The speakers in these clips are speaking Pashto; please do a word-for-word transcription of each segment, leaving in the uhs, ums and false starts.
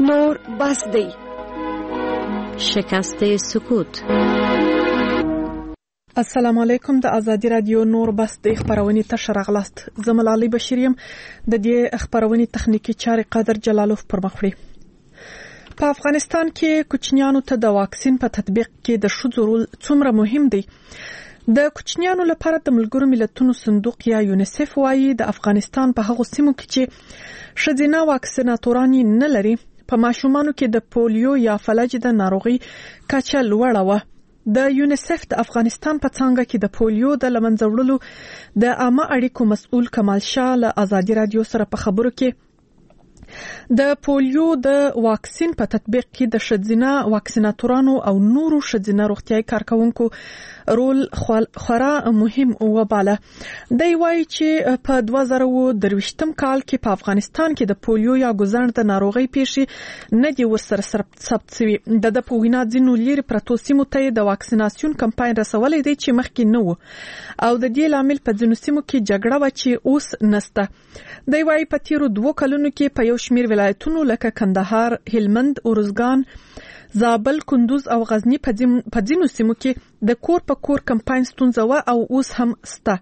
نور بس دی. شکست سکوت. السلام علیکم. د ازادي رادیو نور بس د خبرونې ته شرغلاست. زمل علي بشیریم د دې خبرونې تخنیکی چارې قادر جلالوف پر مخ وړي. په افغانستان کې کوچنیانو ته د واکسین په تطبیق کې د ښځو رول څومره مهم دی. د کوچنیانو لپاره د ملګرو ملتونو صندوق یا یونیسف وايي د افغانستان په هغو سیمو کې چې ښځینه واکسیناتوران نه لري په ماشومانو کې د پولیو یا فلج د ناروغي کچه لوړه وه. د یونیسف د افغانستان په څانګه کې د پولیو د لمنځه وړلو د عامه اړیکو مسؤل کمال شاه له ازادي رادیو سره په خبرو کې د پولیو د واکسین په تطبیق کې د ښځینه واکسیناتورانو او نورو ښځینه روغتیايي کارکونکو رول خورا مهم وباله. دی وايي چې په دوه زره او درویشتم کال کې په افغانستان کې د پولیو یا ګوزڼ د ناروغۍ پیښې نه دي ورسره ثبت شوي. د د په وینا ځینو لرې پرتو سیمو ته د واکسیناسیون کمپاین رسولی دی چې مخکې نه و او د دې لامل په ځینو سیمو کې جګړه وه چې اوس نسته. دی وايي په تیرو دوو کلونو کې په یو شمیر ولایتونو لکه کندهار، هلمند، ارزګان، زابل، کندوز او غزنی په ځینو سیمو کې د کور په کور کمپاین ستونزه وه او اوس هم سته.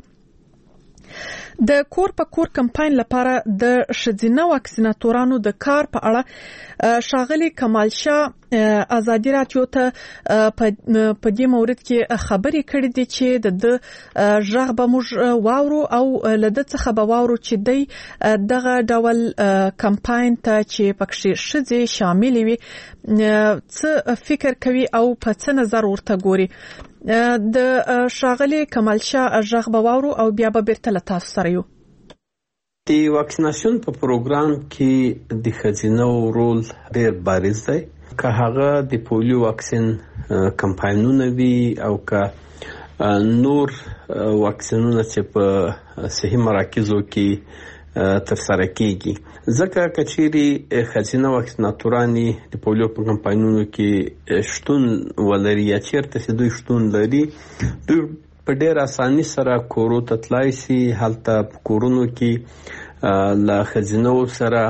د کور په کور کمپاین لپاره د ښځینه واکسیناتورانو د کار په اړه ښاغلي کمال شاه ازادي رادیو ته په دې مورد کې خبرې کړې دي چې د د ژغ به موږ واورو او له ده څخه به واورو چې دی دغه ډول کمپاین ته چې پکې ښځې شاملې وي څه فکر کوي او په څه نظر ورته ګوري. د ښاغلي کمال شاه ژغ به واورو او بیا به بیرته له تاسو سره یو. د واکسیناسیون په پروګرام کې د ښځینو رول ډېر بارز دی. که هغه د پولیو واکسین کمپاینونه وي او که نور واکسینونه چې په صحي مراکزو کې ترسره کیږي. ځکه کچېرې ښځینه واکسیناتورانې د پولیو په کمپاینونو کې شتون ولري یا چیرته چې دوی شتون لري دوی په ډېر اساني سره کورو ته تلای شي. هلته په کورونو کې له ښځینو سره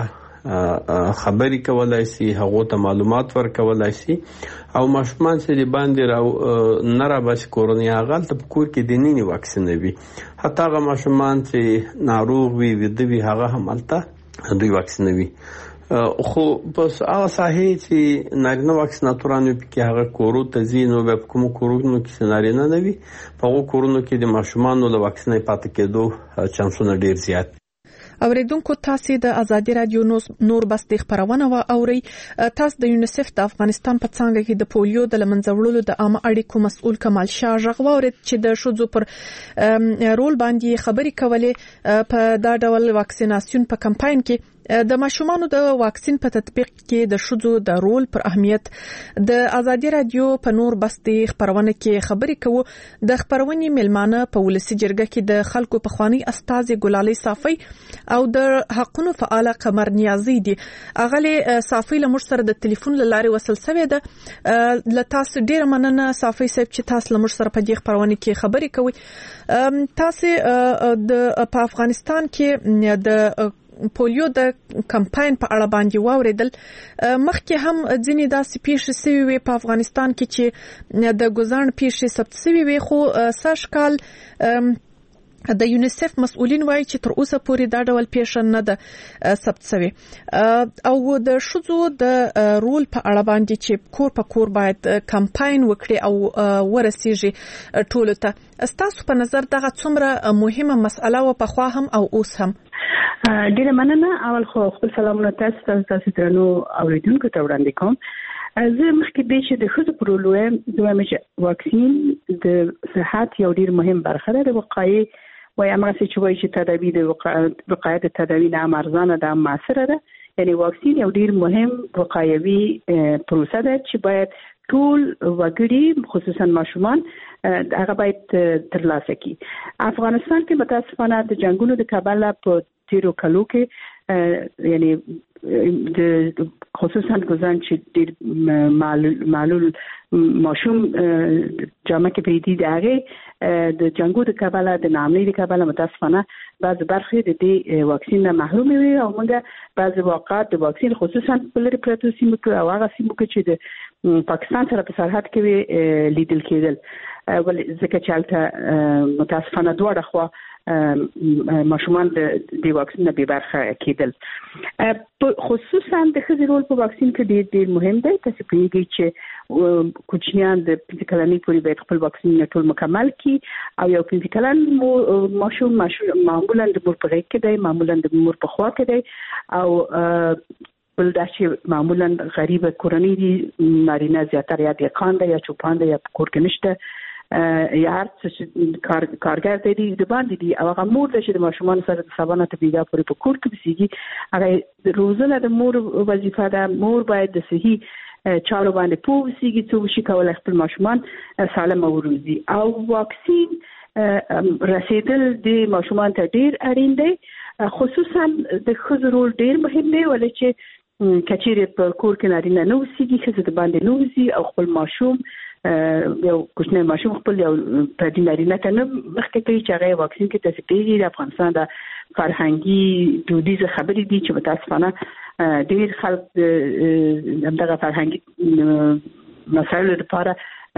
خبرې کولای شي، هغو ته معلومات ورکولای شي او ماشومان چې د باندې را نه راباسي کورنۍ هغه هلته په کور کې دننه واکسینوي. حتی هغه ماشومان چې ناروغ وي ویده وي هغه هم هلته دوی واکسینوي. خو بس هغه ساحې چې نارینه واکسیناتوران وي پکې هغه کورو ته ځي نو بیا په کومو کورونو کې چې نارینه نه وي په هغو کورونو کې د ماشومانو له واکسینې پاتې کېدو چانسونه ډېر زیات. اوریدونکو تاسو د ازادي رادیو نور بس د خبرونه و اوري. تاسو د یونیسف د افغانستان په څانګه کې د پولیو د لمنځه وړلو د عامه اړیکو مسؤل کمال شاه ژغ واورید چې د ښځو پر رول باندې خبرې کولې په دا ډول واکسیناسیون په کمپاین کې د ماشومانو د واکسین په تطبیق کې د ښځو د رول پر اهمیت د ازادي رادیو په نور بس د خبرونه کې خبرې کوو. د خبرونې ملمانه په ولسی جرګه کې د خلکو په خواني استاد ګلالي صافي او د حقونو فعال قمر نیازي دي. اغلی صافي له موږ سره د ټلیفون لارې وصل شوی ده. له تاسو ډیره مننه صافي صاحب چې تاسو له موږ سره په دې خبرونه کې خبرې کوي. تاسو د په افغانستان کې د پولیو د کمپاین په اړه باندې واوریدل. مخکې هم ځینې داسې پیښې شوې وي په افغانستان کې چې د ګوزڼ پیښې ثبت شوې وي خو سږ کال د یونیسف مسؤلین وایي چې تر اوسه پورې دا ډول پیښه نه ده ثبت شوې. او د ښځو د رول په اړه باندې چې کور په کور باید کمپاین وکړي او ورسیږي ټولو ته. ستاسو په نظر دغه څومره مهمه مسأله و پخوا هم او اوس هم؟ ډیره مننه. اول خو خپل سلامونه تاسو تاسو درنو اوریدونکو ته وړاندې کوم. زه مخکې د چې د ښځو پر رول وایم زه وایم چې واکسین د صحت یو ډیر مهم برخه ده. د وقایې وایي هغه چې وایي چې تداوی د وقایې د تداوی نه هم ارزانه ده هم مؤثره ده. یعنی واکسین یو ډیر مهم وقایوي پروسه ده چې باید ټول وګړي خصوصا ماشومان هغه باید ترلاسه کړي. افغانستان کې متاسفانه د جنگونو د کبله په تیرو کلو کې یعنی د خصوصا ګزان چې ډیر معلول ماشوم جامعه کې پیدي دغه د جنگو د کابل د نامې د کابل متاسفانه بعض برخې د دې واکسین نه محروم وي او موږ بعض واقعات د واکسین خصوصا په لري پروتو سیمو کې او هغه سیمو کې چې د پاکستان سره په سرحد کې لیدل کېدل ول ځکه چې البته متاسفانه دوه خوا ماشومان د د واکسین نه به برخه کېدل خصوصا د خزي رول په واکسین کې ډېر ډېر مهم دی تاسو پیږئ چې کوچنیان د پنځه کلنۍ پورې باید خپل واکسین ټول مکمل کړي او یو پنځه کلن ماشوم معمولا د مور په غېږ کې دی معمولا د مور په خوا کې دی او بل دا چې معمولا غریب کورنۍ دي نارینه زیاتره یا د خاند یا چوپاند یا کور کې نشته یا هر څه کار کارګر دی د باندې دی او هغه مور د چې ماشومان سره د سبانه تبلیغا پورې په کور کې بسیږي هغه روزانه د مور وظیفه ده مور باید د صحیح چارو باندې پوهیږي چې شي کولای خپل ماشومان سالم وروزي او واکسین رسیدل د ماشومان ته ډیر اړین دی خصوصا د خزر رول ډیر مهم دی ولې چې کچېره په کور کې نارینه نو سیږي چې د باندې نوزي او خپل ماشوم یو کوچنی ماشوم خپل یو په دې نارینه ته نه مخکې کوي چې هغه واکسین کې تصدیقي د افغانستان د فرهنګي دودیزه خبرې دي چې متاسفانه ډېر خلک دغه فرهنګي مسایلو لپاره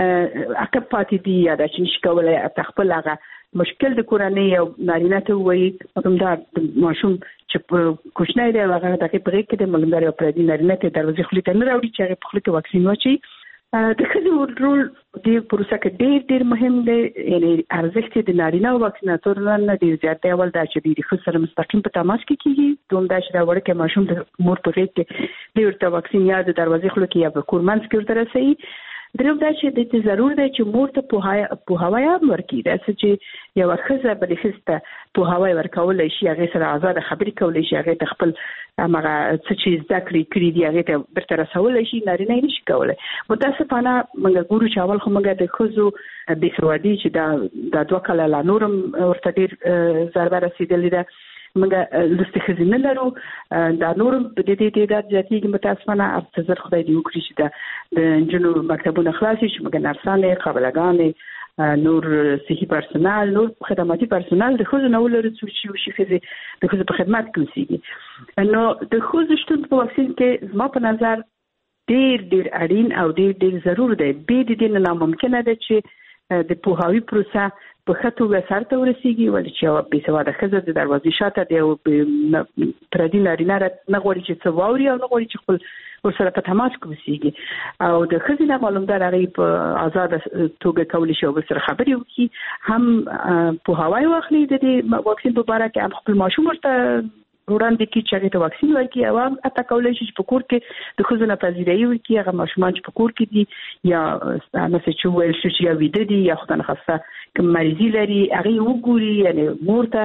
عقب پاتې دي یا د چې کولای خپل هغه مشکل د کورنۍ او نارینه ته وایي کومدا ماشوم چې کوچنی دی هغه د کې پرې کې د ملګری او پردي نارینه ته دروازې خپل ته نه راوړي چې هغه په خپل کې واکسین واچي د خزي رول د پروسه کې ډېر ډېر مهم دی یعنی ارزښت د نارینه واکسیناتورونو نه ډېر زیات دی ول دا چې د خزي سره مستقیم په تماس کې کیږي دوم دا چې دا وړکه ماشوم د مور په غېږ کې د ورته واکسین یا د دروازې خپل کې یا په کورمنځ کې ورته رسي دریم دا چې د دې ضرور دی چې مور ته په په هوايا ورکی دا چې یو خزه بل خسته په هوايا ورکول شي هغه سره آزاد خبرې کولای شي هغه خپل هغه څه چې ذکر کړی دی هغه ته برته رسول شي نارینه نشي کولای متاسفانه موږ ګورو چې اول خو موږ د خزو د سوادي چې دا د دوه کله لا نورم ورته ډیر ضربه رسیدلې ده موږ لسته خزینه لرو دا نور په دې دې د ځاتیږي متاسفانه افزر خدای دې وکړي چې دا د جنو مکتبونو خلاصي چې موږ نرسانه قابلګانې نور صحي پرسونال نور خدماتي پرسونال د خزو نو لري چې شي خزي د خزو په خدمت کې اوسېږي نو د خزو شتون په واکسین کې زما په نظر ډېر ډېر اړین او ډېر ډېر ضرور دی به د دې نه ممکنه ده چې د پوهاوی پروسه په خطو وسار ته ورسیږي ولې چې او به سواده خزه د دروازې شاته دی او پردي نارینه نه غوړي چې څو ووري او نه غوړي چې خپل ورسره په تماس کې وسیږي او د خزینه معلومدار هغه په آزاد توګه کولای شي او سره خبرې وکړي هم په هواي واخلي د دې واکسین په اړه کې هم خپل ماشوم ورته وړاندې کې چې هغه واکسین ورکړي او اته کولای شي چې په کور کې د خزونه پذیرایي وکړي هغه ماشومان چې په کور کې دي یا مثلا چې ویل شي چې ویده دي یا خدای نخسته کوم مریضي لري هغه وګوري یعنی مور ته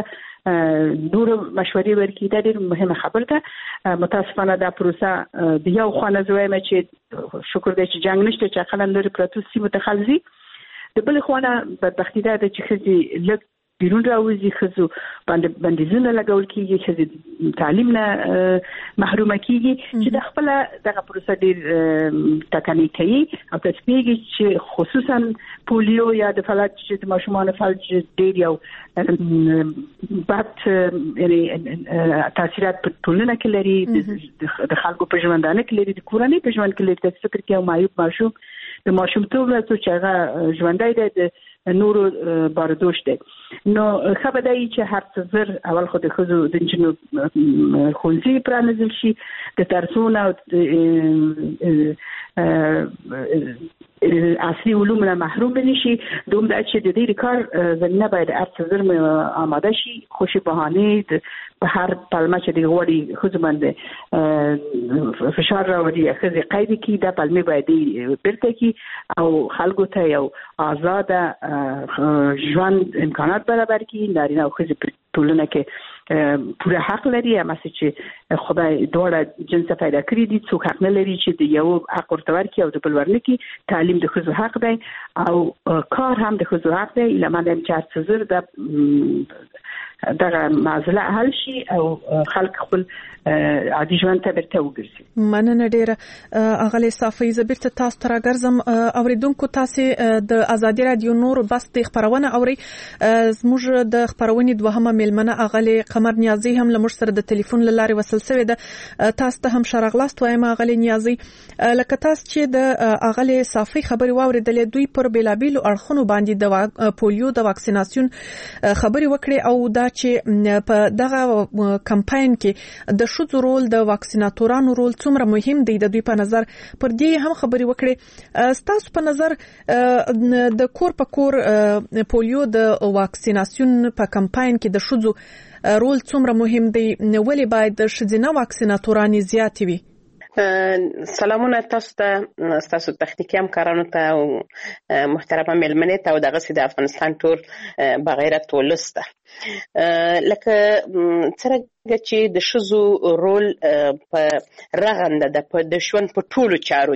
نور مشورې ورکړي دا ډېر مهمه خبره ده متاسفانه دا پروسه د یو خانه زویم چې شکر دې چې جنگ نشته چې خلک لري پروتو سیمه تخلزي د بل خانه بدبختی ده چې خزي لږ بیرون راوځي خزو باندې بندیزونه لګول کیږي چې تعلیم نه محروم کیږي چې د خپل دغه پروسه ډیر تکنیک کوي او تسبیږي چې خصوصا پولیو یا د فلج چې د ماشومان فلج ډیر یو بد یعنی تاثیرات په ټولنه کې لري د خلکو په ژوندانه کې لري د کورنۍ په ژوند کې لري د فکر کې او معیوب ماشوم د ماشوم ته ورته چې هغه ژوندای دی نورو باردوش دی نو خبردای چې هر څه زر اول خو د خزو د جنو خونځي پرانځل شي د ترسونه اصلي علوم نه محروم نشي دوم دا چې د دې کار زمينه باید هر څه زر آماده شي خوشي بهانه په هر پلمه چې دی غوړي خزو باندې فشار راوړي خزي قید کی د پلمه باید برته کی او خلکو ته یو آزاد ژوند امکانات برابر کړي نارینه او ښځې په ټولنه کې پوره حق لري هم چې خدای دواړه جنس پیدا کړی دي څوک حق نه لري چې د یو حق ورته ورکړي او د بل ورنکړي تعلیم د ښځو حق دی او کار هم د ښځو حق دی لمن هم چې هر څه زر د دغه معضله حل شي او خلک خپل عادي ژوند ته بیرته وګرځي. مننه ډیره. اغلی صافی زبیرته تاسو ته راګرځم. اوریدونکو تاسو د ازادي رادیو نور بس د خبرونه اوري. زموږ د خبرونې دوهمه میلمنه اغلی قمر نیازی هم لمر سره د ټلیفون لارې وصل شوې ده. تاسو ته هم شرغلاست وایم اغلی نیازی. لکه تاسو چې د اغلی صافی خبري واوریدلې، دوی پر بیلابیلو اړخونو باندې د پولیو د واکسیناسیون خبري وکړي او دا چې په دغه کمپاین کې د شذو رول د واکسیناتورانو رول څومره مهم دی د دوی په نظر پر دې هم خبري وکړي. ستاسو په نظر د کور په کور پولیو د واکسیناسیون په کمپاین کې د شذو رول څومره مهم دی؟ ولې باید د ښځینه واکسیناتورانو زیات وي؟ سلامونه تاسو ته، تاسو تخنیکی همکارانو ته او محترمه مېلمنې ته او دغه سي د افغانستان ټول بغیرت ولس ته. لکه څنګه چې د ښځو رول په رغنده ده په د ژوند په ټولو چارو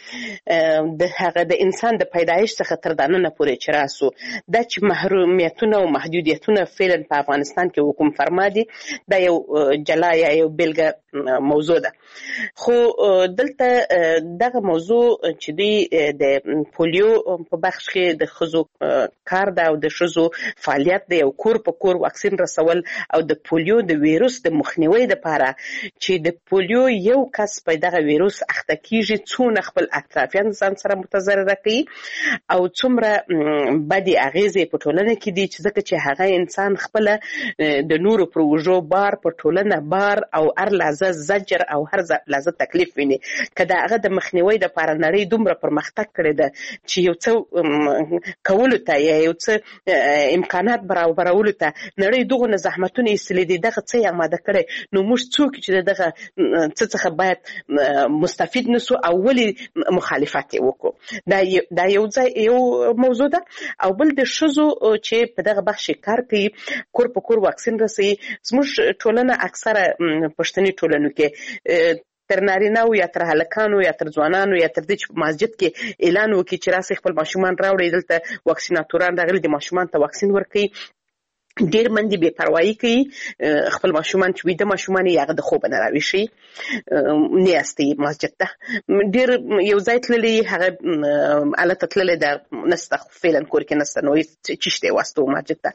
کې، د هغه د انسان د پیدایش څخه تر دننه پورې چې راسو دا چې محرومیتونه او محدودیتونه فعلا په افغانستان کې حکومت فرما دي، دا یو جلا یا یو بیلګه موضوع ده. خو دلته دغه موضوع چې دی د پولیو په بخش کې د ښځو کار ده او د ښځو فعالیت دی، یو کور په کور واکسین رسول او د پولیو د ویروس د مخنیوي لپاره چې د پولیو یو کس په دغه ویروس اخته کیږي څونه خپل اطرافیان ځان سره متضرر کوي او څومره بدی اغیزې په ټولنه کې دي چې ځکه چې هغه انسان خپل د نورو پروژو بار په ټولنه بار او هر لحظه زجر او هر لحظه تکلیف ویني. کله هغه د مخنیوي لپاره نړۍ دومره پرمختګ کړی ده چې یو څه کولو ته یا یو څه امکانات برابرولو ته نړۍ دغه زحمتونه ایستلې دي، دغه څه یې آماده کړی. نو موږ څوک چې دغه څه څخه باید مستفید نسو او ولی مخالفت وکړو. دا دا یو ځای یو موضوع ده. او بل د ښځو چې په دغه بخش کار کوي، کور په کور واکسین رسوي. زموږ ټولنه اکثره پښتني ټولنو کې تر نارینه‌و یا تر هلکانو یا تر ځوانانو یا تر دې چې په مسجد کې اعلان وکړي چې راسي خپل ماشومان راوړي، دلته واکسیناتوران راغلي د ماشومان ته واکسین ورکوي. ډیر منډي بے پروايي کوي، خپل ماشومان چې ویده ماشومان یې هغه د خوب نه راويشي نه استي مسجد ته. ډیر یو ځای تللی هغه الته تللی د نسته فعلا کور کې نسته نو چشته واسطو مسجد ته.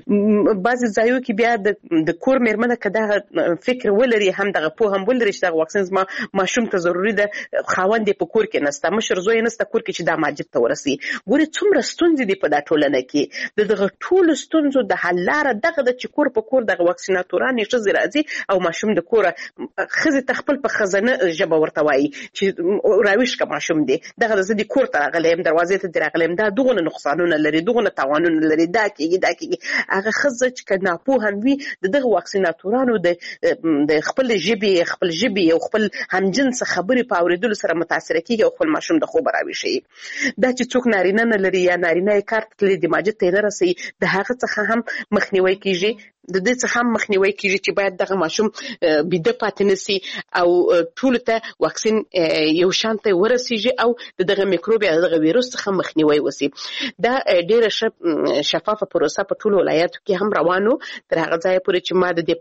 بعض ځایو کې بیا د کور مېرمنه کده فکر ولري هم دغه په هم ولري چې دغه واکسین ما ماشوم ته ضروری ده، خاوند په کور کې نسته، مشر زوی نسته کور کې چې د مسجد ته ورسي. ګوري څومره ستونزې دي په دا ټولنه کې. دغه ټول ستونزو د حل لاره دغه د چې کور په کور دغه واکسیناتوران یې ښځې راځي او ماشوم د کوره ښځې ته خپل په خزانه ژبه ورته وایي چې راویش که ماشوم دی دغه زه د کور ته راغلی یم، دروازې ته دې راغلی یم، دا دغونه نقصانونه لري، دغونه تاوانونه لري، دا کېږي دا کېږي. هغه ښځه چې که ناپوه هم وي د دغه واکسیناتورانو د خپل ژبې خپل ژبې او خپل همجنسه خبرې په اورېدلو سره متاثره کېږي او خپل ماشوم د خوبه راویښوي. دا چې څوک نارینه نه لري یا نارینه یې کار ته تللی د مسجد ته یې نه رسوي، د هغه څخه هم مخنیوی کیږي. د دې څخه هم مخنیوی کیږي چې باید دغه ماشوم بيده پاتې نشي او ټول ته واکسین یو شان ته ورسیږي او دغه میکروب یا دغه ویروس څخه مخنیوی وسی. دا ډیره شفافه پروسه په ټولو ولایتو کې هم روانو تر هغه ځای پورې چې ما د دې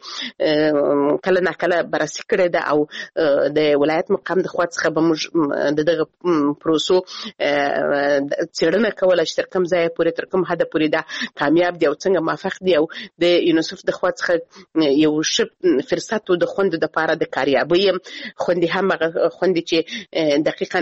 پروسې کله نه کله بررسي کړې ده او د ولایت مقام د خوا څخه به موږ دغه پروسو څېړنه کوله چې تر کوم ځای پورې تر کوم حد پورې دا کامیاب دی او څنګه موافق دی او د یونیسف د خوا څخه یو ش فرصت د خوند د پاره د کاریابي خوندې هم خوندې چې دقیقاً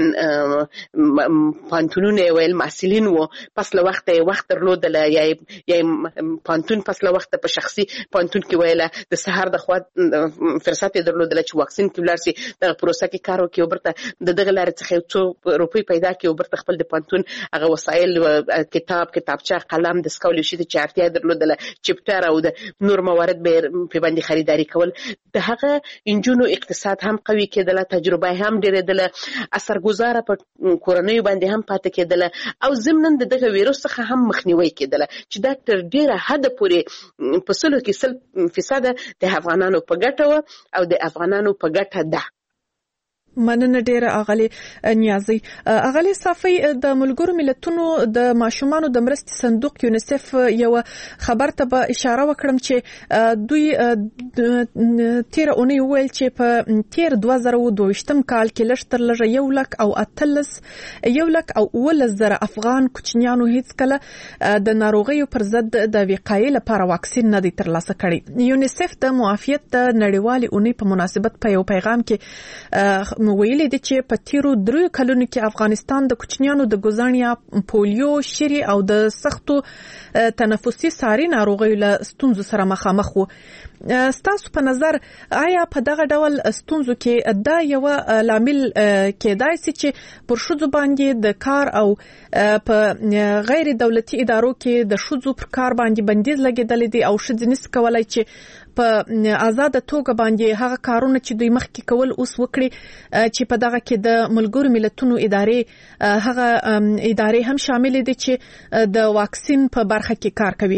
پانتونونه ویل مسلین وو پس له وخت وخت درلودل یا یا پانتون پس له وخت په شخصي پانتون کې ویل د سحر د خوا فرصت درلودل چې واکسین کې ولرسي د پروسه کې کار وکړي او برته د دغه لارې څخه څو روپۍ پیدا کړي او برته خپل د پانتون هغه وسایل کتاب کتابچه قلم د سکول شي د چارتیا درلودل چپټر او د نور موارد به په باندې خریداري کول. د هغه انجونو اقتصاد هم قوي کېدل، تجربه هم ډېرېدل، اثرګذار په کورنۍ باندې هم پاتې کېدل او ضمن دغه ویروس څخه هم مخنیوي کېدل چې دا تر ډېره حد پورې په سلو کې سل فیصد د افغانانو په ګټه او د افغانانو په ګټه ده. مننه ډیره اغلی نیازي. اغلی صافي د ملګرو ملتونو د ماشومانو د مرستې صندوق یونیسف یو خبر ته به اشاره وکړم چې دوی تیر اونۍ ویل چې په تیر دوه زره او دوه ویشتم کال کې لږ تر لږه یو لک او اتلس یو لک او ولس زره افغان کوچنیانو هیڅ کله د ناروغیو پر ضد د وقایې لپاره واکسین نه دی ترلاسه کړی. یونیسف د معافیت د نړیوالې اونۍ په مناسبت په یو پیغام کې ویلي دي چې په تیرو درو کلونو کې افغانستان د کوچنیانو د ګوزانیا، پولیو، شری او د سختو تنفسي ساري ناروغیو له ستونزو سره مخامخ وو. ستاسو په نظر آیا په دغه ډول ستونزو کې دا یو لامل کېدای شي چې پر شذو باندې د کار او په غیر دولتي ادارو کې د شذو پر کار باندې بندیز لګیدل دي او شذ نس کولای چې په آزاد توګه باندې هغه کارونه چې دوی مخکې کول اوس وکړي چې په دغه کې د ملګرو ملتونو ادارې هغه ادارې هم شامل دي چې د واکسین په برخه کې کار کوي؟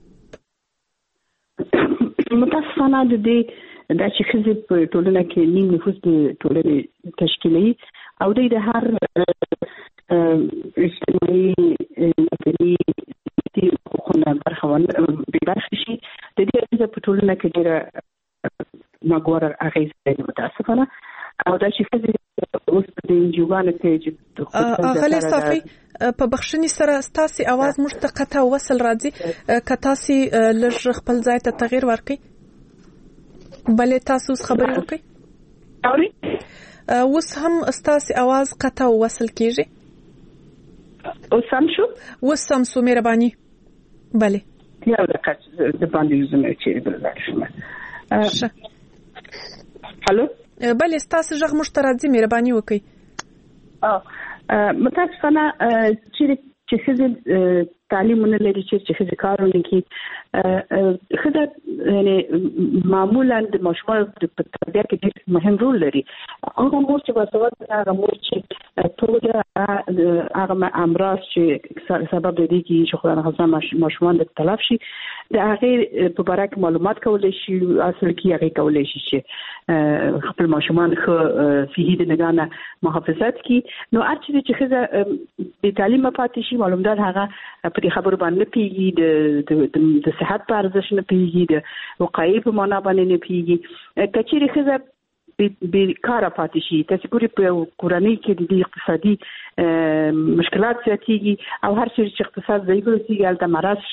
متاسفانه د دې د چې خزي په ټولنه کې نیم نفوس د ټولنې تشکیلي او د هر اجتماعي مدني خونه برخه ونه برخه شي د دې په ټولنه کې ډېر مګور اغیزه ده متاسفانه او دا چې خزي اوس د انجوګانو کې اغلی صافي په بخښنې سره ستاسو आवाज موږ ته قطع وصل راځي که تاسو لږ خپل ځای ته تغییر ورکړئ. بلې تاسو خبرې وکړئ. اوري اوس هم ستاسو आवाज قطع وصل کیږي. اوس هم شو؟ اوس هم سو مهرباني. بلې یو دقیقه د باندې زموږ چې بلل شمه. هالو بلې ستاسو ژغ موږ ته راځي، مهرباني وکړئ. اه متاسفانه چې چې خزل تعلیم نه لري چې خزل کارونه کوي خزل یعنی معمولا د مشمول د تربیه کې ډېر مهم رول لري. هغه مور چې باسواده هغه مور چې ټول هغه امراض چې سبب دی چې شو خدای نخواسته ماشومان د تلف شي د هغه په اړه کې معلومات کولای شي، اصل کې هغه کولای شي چې خپل ماشومان خو صحي د نگانه محافظت کی. نو اړتیا چې خزه د تعلیم پاتې شي معلومات هغه په دې خبرو باندې پیږي د د صحت په ارزښت نه پیږي، د وقایې په معنا باندې نه پیږي. کچېرې خزه به کار پاتې شي تاسو ګوري په کورنۍ کې د اقتصادي مشکلات زیاتېږي او هر څه چې اقتصاد ضعیف وي هلته مرض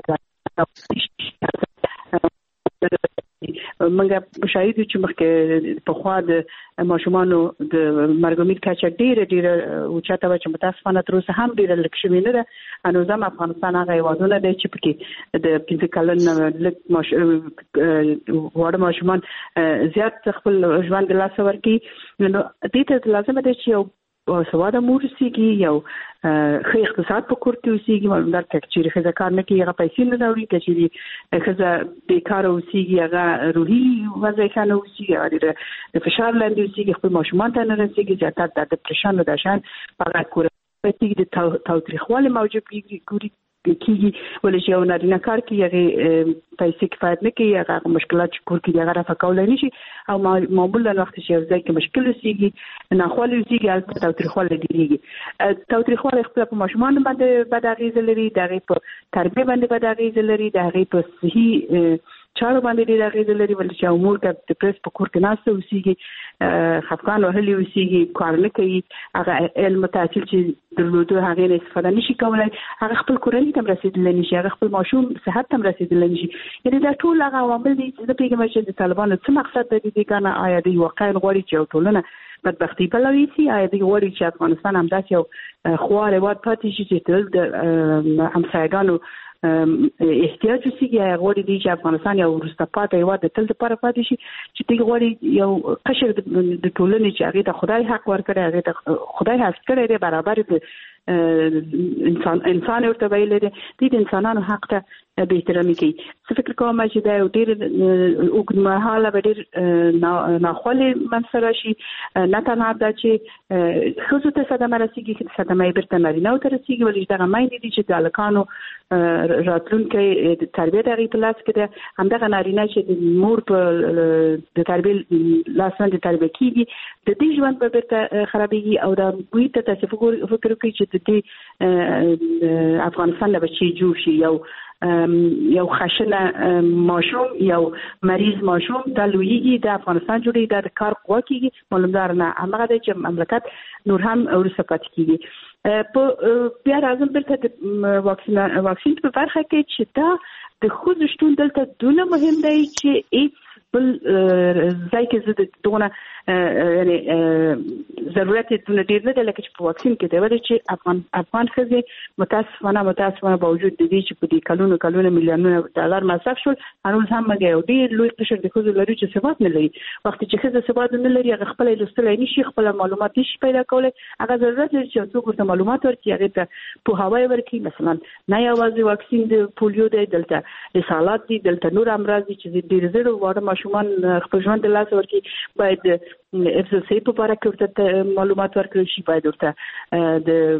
منګه شاید چې مخکې په خوا د ماشومانو د مرګومید کچه ډیره ډیره او چاته چې متاسفانه تر اوسه هم ډیره لږ شوی نه ده. انو زم افغانستان هغه هیوادونه دی چې پکې د پنځه کلن لږ ماش وړ ماشومان زیات خپل ژوند لاس ورکي. نو دې ته لازم ده چې یو سواده مور سیږي یو خې اقتصاد په کور کې اوسېږي معلومات کچېرې خزه کار نه کوي هغه پیسې نه راوړي، کچېرې خزه بیکاره اوسېږي هغه روحي وضعیت نه اوسېږي د فشار لاندې اوسېږي خپل ماشومان ته نه رسېږي زیاتره د ډپریشن او د شان هغه کورنۍ د تاوتریخوالي موجود کیږي کیږي ولې چې یو نارینه کار کوي هغه پیسې کفایت نه کوي، هغه مشکلات چې کور کې هغه رافع کولای نشي او معمولا وخت چې یو ځای کې مشکل وسیږي ناخوالي وسیږي هلته تاوتریخوالی ډېرېږي. تاوتریخوالی خپله په ماشومانو باندې بد اغېزه لري، د هغې په تربیې باندې بد اغېزه لري، د هغې په صحي چارو باندې ډېر اغېزه لري ولې چې یو مور که د پرس په کور کې ناسته اوسېږي خفګان وهلي اوسېږي کار نه کوي هغه علم تحصیل چې درلودو هغې نه استفاده نشي کولی، هغه خپل کورنۍ ته هم رسېدلی نشي، هغه خپل ماشوم صحت ته هم رسېدلی نشي. یعنې دا ټول هغه عوامل دي چې زه پوهېږم چې د طالبانو څه مقصد دی د دې که نه آیا دوی واقعا غواړي چې یو ټولنه بدبختي بله ویسي، آیا دوی غواړي چې افغانستان همداسې یو خوار هېواد پاتې شي چې تل د همسایګانو احتیاج وسیږي، یا غواړي دی چې افغانستان یو وروسته پاتې هېواد د تل لپاره پاتې شي چې دوی غواړي یو قشر د ټولنې چې هغې ته خدای حق ورکړی، هغې ته خدای حق کړی دی، برابر د انسان انسان ورته ویلی دی، دوی د انسانانو حق ته به احترامي کوي. څه فکر کوم چې دا یو ډېر اوږدمهاله به ډېر ناخوالې منځته راشي. نه تنها دا چې ښځو ته صدمه رسېږي، چې صدمه یې بېرته نارینه‌و ته رسېږي، ولې دغه میندې دي چې د هلکانو راتلونکی د تربیې د هغې په لاس کې ده، همدغه نارینه چې د مور په د تربیې لاس باندې تربیه کېږي، د دې ژوند به بېرته خرابېږي. او دا دوی ته تاسې فکر وکړئ چې د دې افغانستان نه به چې جوړ شي، یو یو خشنه ماشوم، یو مریض ماشوم دا لویږي، د افغانستان جوړي دا د کار قوه کېږي. معلومدار نه همغه دی چې مملکت نور هم وروسته پاتې کېږي. په بیا راځم بېرته د واکسین واکسین په برخه کې چې دا د ښځو شتون دلته دونه مهم دی چې هېڅ بل ځای کې زه د دغونه یعنې ضرورت یې دونه ډېر نه دی لکه چې په واکسین کې دی، ولې چې افغان افغان ښځې متاسفانه متاسفانه باوجود د دې چې په دې کلونو کلونو میلیونونه ډالر مصرف شول، هنوز هم موږ یو ډېر لوی قشر د ښځو لرو چې ثبات نه لري. وخت چې ښځه ثبات نه لري، هغه خپله لوستلی نه شي، خپله معلومات نه شي پیدا کولی. هغه ضرورت لري چې څوک ورته معلومات ورکړي، هغې ته پوهاوی ورکړي. مثلا نه یوازې واکسین د پولیو دی، دلته اسهالات دي، دلته نور امراض دي چې ډېر زر واړه ماشومان خپل ژوند د لاسه ورکړي. باید اف سی سی په اړه کې ورته معلومات ورکړل شي، باید ورته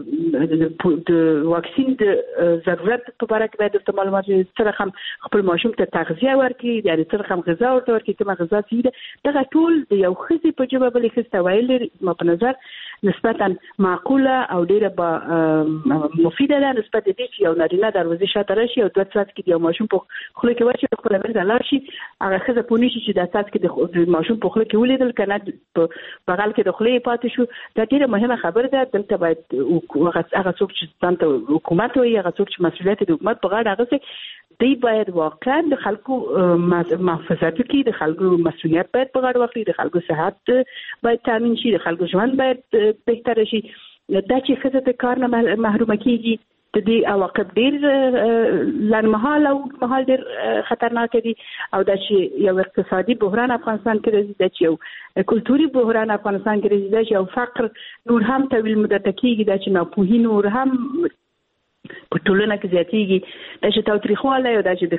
د د واکسین د ضرورت په اړه کې باید ورته معلومات ورکړي، څه رقم خپل ماشوم ته تغذیه ورکړي، یعنې څه رقم غذا ورته ورکړي، کومه غذا چې ده. دغه ټول د یو ښځې په ژبه بلې ښځې ته ویل لري زما په نظر نسبتا معقوله او ډېره به مفیده ده، نسبت دې چې یو نارینه دروازې شاته راشي او دوه څاڅکي د یو ماشوم په خوله کې ورشي، خپله بېرته لاړ شي، هغه ښځه پوه نه شي چې دا څاڅکي د ماشوم په خوله کې ولیدل که نه په بغل کې د خولې پاتې شو. دا ډېره مهمه خبره ده. دلته باید هغه څوک چې ځان ته حکومت وایي، هغه څوک چې مسؤلیت د حکومت په غاړه اخیستی، دوی باید واقعا د خلکو محافظت وکړي، د خلکو مسؤلیت باید په غاړه واخلي، د خلکو صحت باید تامین شي، د خلکو ژوند باید بهتره شي. دا چې ښځه د کار نه محرومه کېږي، د دې عواقب ډېر لنډمهاله او اوږدمهال ډېر خطرناک دي. او دا چې یو اقتصادي بحران افغانستان کې راځي، دا چې یو کلتوري بحران افغانستان کې راځي، دا چې یو فقر نور هم طویل مدته کېږي، دا چې ناپوهي نور هم په ټولنه کې زیاتېږي، دا چې تاوتریخوالی او دا چې د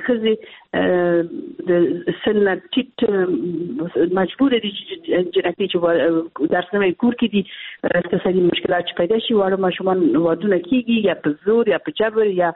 ښځې د سن نه ټیټ مجبوره دي چې جنکۍ چې درس نه وایي کور کې دي، اقتصادي مشکلات چې پیدا شي، واړه ماشومان وادونه کېږي یا په زور یا په جبر یا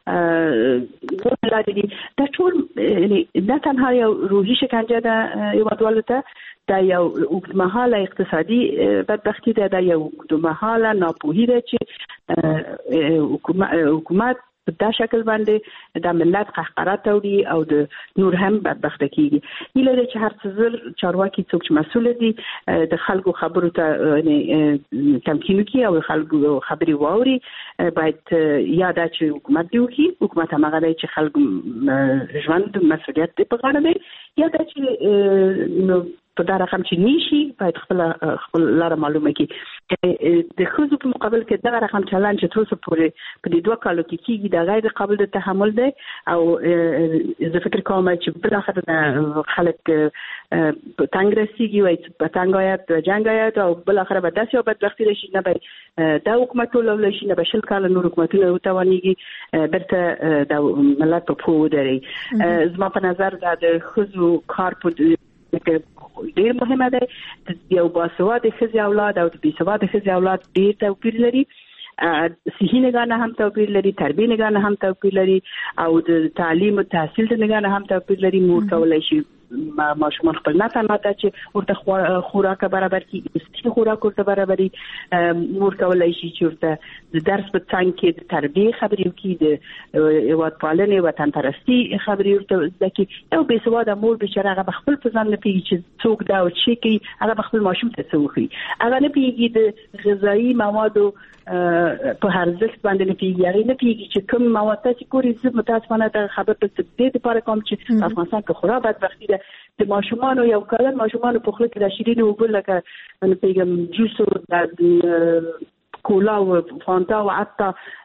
لارې دي. دا ټول نه تنها یو روحي شکنجه ده هېوادوالو ته، دا یو اوږدمهاله اقتصادي بدبختي ده، دا یو اوږدمهاله ناپوهي ده چې حکومت په دا شکل باندې د ملت قهقرا توړي او د نور هم بدبخته کیږي. هیله ده چې هر څه زر چارواکي څوک چې مسؤل دي د خلکو خبرو ته تمکین وکړي او خلکو خبرې واوري. باید یاد چې حکومت دی وکړي، حکومت هغه دی چې خلکو ژوند مسؤلیت په غاړه دی. یا دا چې په دا رقم چې نشي باید خپل خپل لاره معلومه کړي. د ښځو په مقابل کې دا رقم چلند چې تر اوسه پورې په دې دوه کالو کې کېږي دا غیر قابل د تحمل دی. او زه فکر کوم چې بالاخره خلک په تنګ رسېږي، وایي په تنګ آیات جنګ آیات، او بالاخره به داسې یو بدبختي راشي نه به دا حکومت ټولولی شي، نه به شل کاله نور حکومتونه وتوانېږي بیرته د ملت په پښو ودرېږي. زما په نظر دا د ښځو کار په ډېر مهمه ده. یو باسواده ښځې اولاد او د بې سواده ښځې اولاد ډېر توپیر لري، صحي نگاه نه هم توپیر لري، تربیې نگاه نه هم توپیر لري، او د تعلیم او تحصیل د نگاه نه هم توپیر لري. مور کولی شي ماشومان خپل نه تنها ته چې ورته خوراک برابر کړي، صحي خوراک ورته برابري. مور کولی شي چې ورته د درس په څنګ کې د تربیې خبرې وکړي، د هېوادپالنې وطن پرستي خبرې ورته زده کړي. یو بې سواده مور بېچاره هغه به خپل په ځان نه پوهېږي چې څوک دا او څه کوي، هغه به خپل ماشوم ته څه وښيي، هغه نه پوهېږي د غذایي موادو په ارزښت باندې نه پوهېږي، هغې نه پوهېږي چې کوم مواد تاسې ګورئ. زه متاسفانه دغه خبر په دې دپاره کوم چې په افغانستان کې خورا بدبختي ده. د ماشومانو یو کلن ماشومانو په خوله کې د شیرینو اوبه لکه نه پوهېږم جوس او د کولا او فانتا او حتی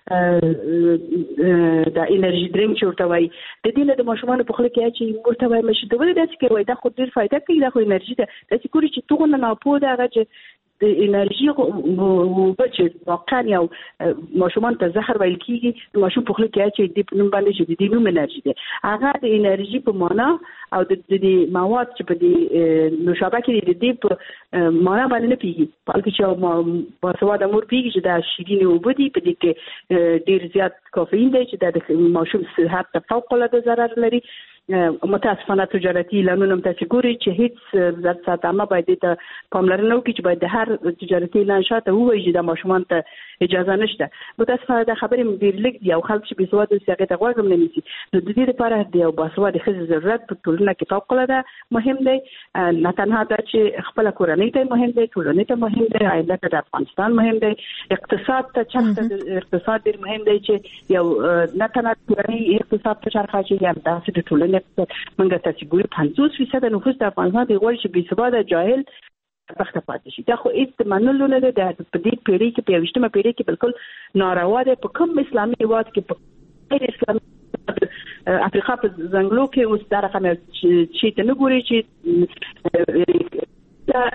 د انرژي ډرینک چې ورته وایي، د دې نه د ماشومانو په خوله کې اچوي، ورته وایي مشي ته ولې داسې کوي، دا خو ډېر فایده کوي، دا خو انرژي ده. داسې ګوري چې دغونه ناپوه ده هغه چې د انرژي او بچ واقعا یو ماشومان ته زهر ویل کیږي ماشوم په خله کې چې د نوم باندې چې د نوم انرژي ده هغه د انرژي په معنا او د د مواد چې په دې نوشابه کې د دې په معنا باندې نه پیږي بلکې چې باسواده مور پیږي چې دا شیرین او بدی په دې کې ډیر زیات کافئین دی چې د ماشوم صحت ته فوق العاده ضرر لري. متاسفانه تجارتي اعلانونه هم تاسو ګورئ چې هیڅ ځات ساتامه باید ته پاملرنه وکړي چې باید د هر تجارتي اعلان شاته وایي چې د ماشومان ته اجازه نشته. متاسفانه د خبرې ډیر لیک دی او خلک چې بسواده اوسي هغه ته غوږ نه نیسي. نو د دې لپاره د یو باسواده ښځې ضرورت په ټولنه کې فوق العاده مهم دی. نه تنها دا چې خپل کورنۍ ته مهم دی ټولنې ته مهم دی آینده ته د افغانستان مهم دی اقتصاد ته چاته اقتصاد ډیر مهم دی چې یو نه تنها کورنۍ اقتصاد ته چرخه چې یا داسې د ټولنې منګه تاسو ګورئ پنځوس فیصد نفوس د افغانستان د غوړ چې بسواده جاهل وخت پاتې شي. دا خو هیڅ منلو نه ده د دې پیړۍ کې په یوشتمه پیړۍ کې بالکل ناروا ده. په کوم اسلامي هیواد کې په غیر اسلامي افریقا په ځنګلو کې اوس دا رقم چې ته نه ګوري چې دا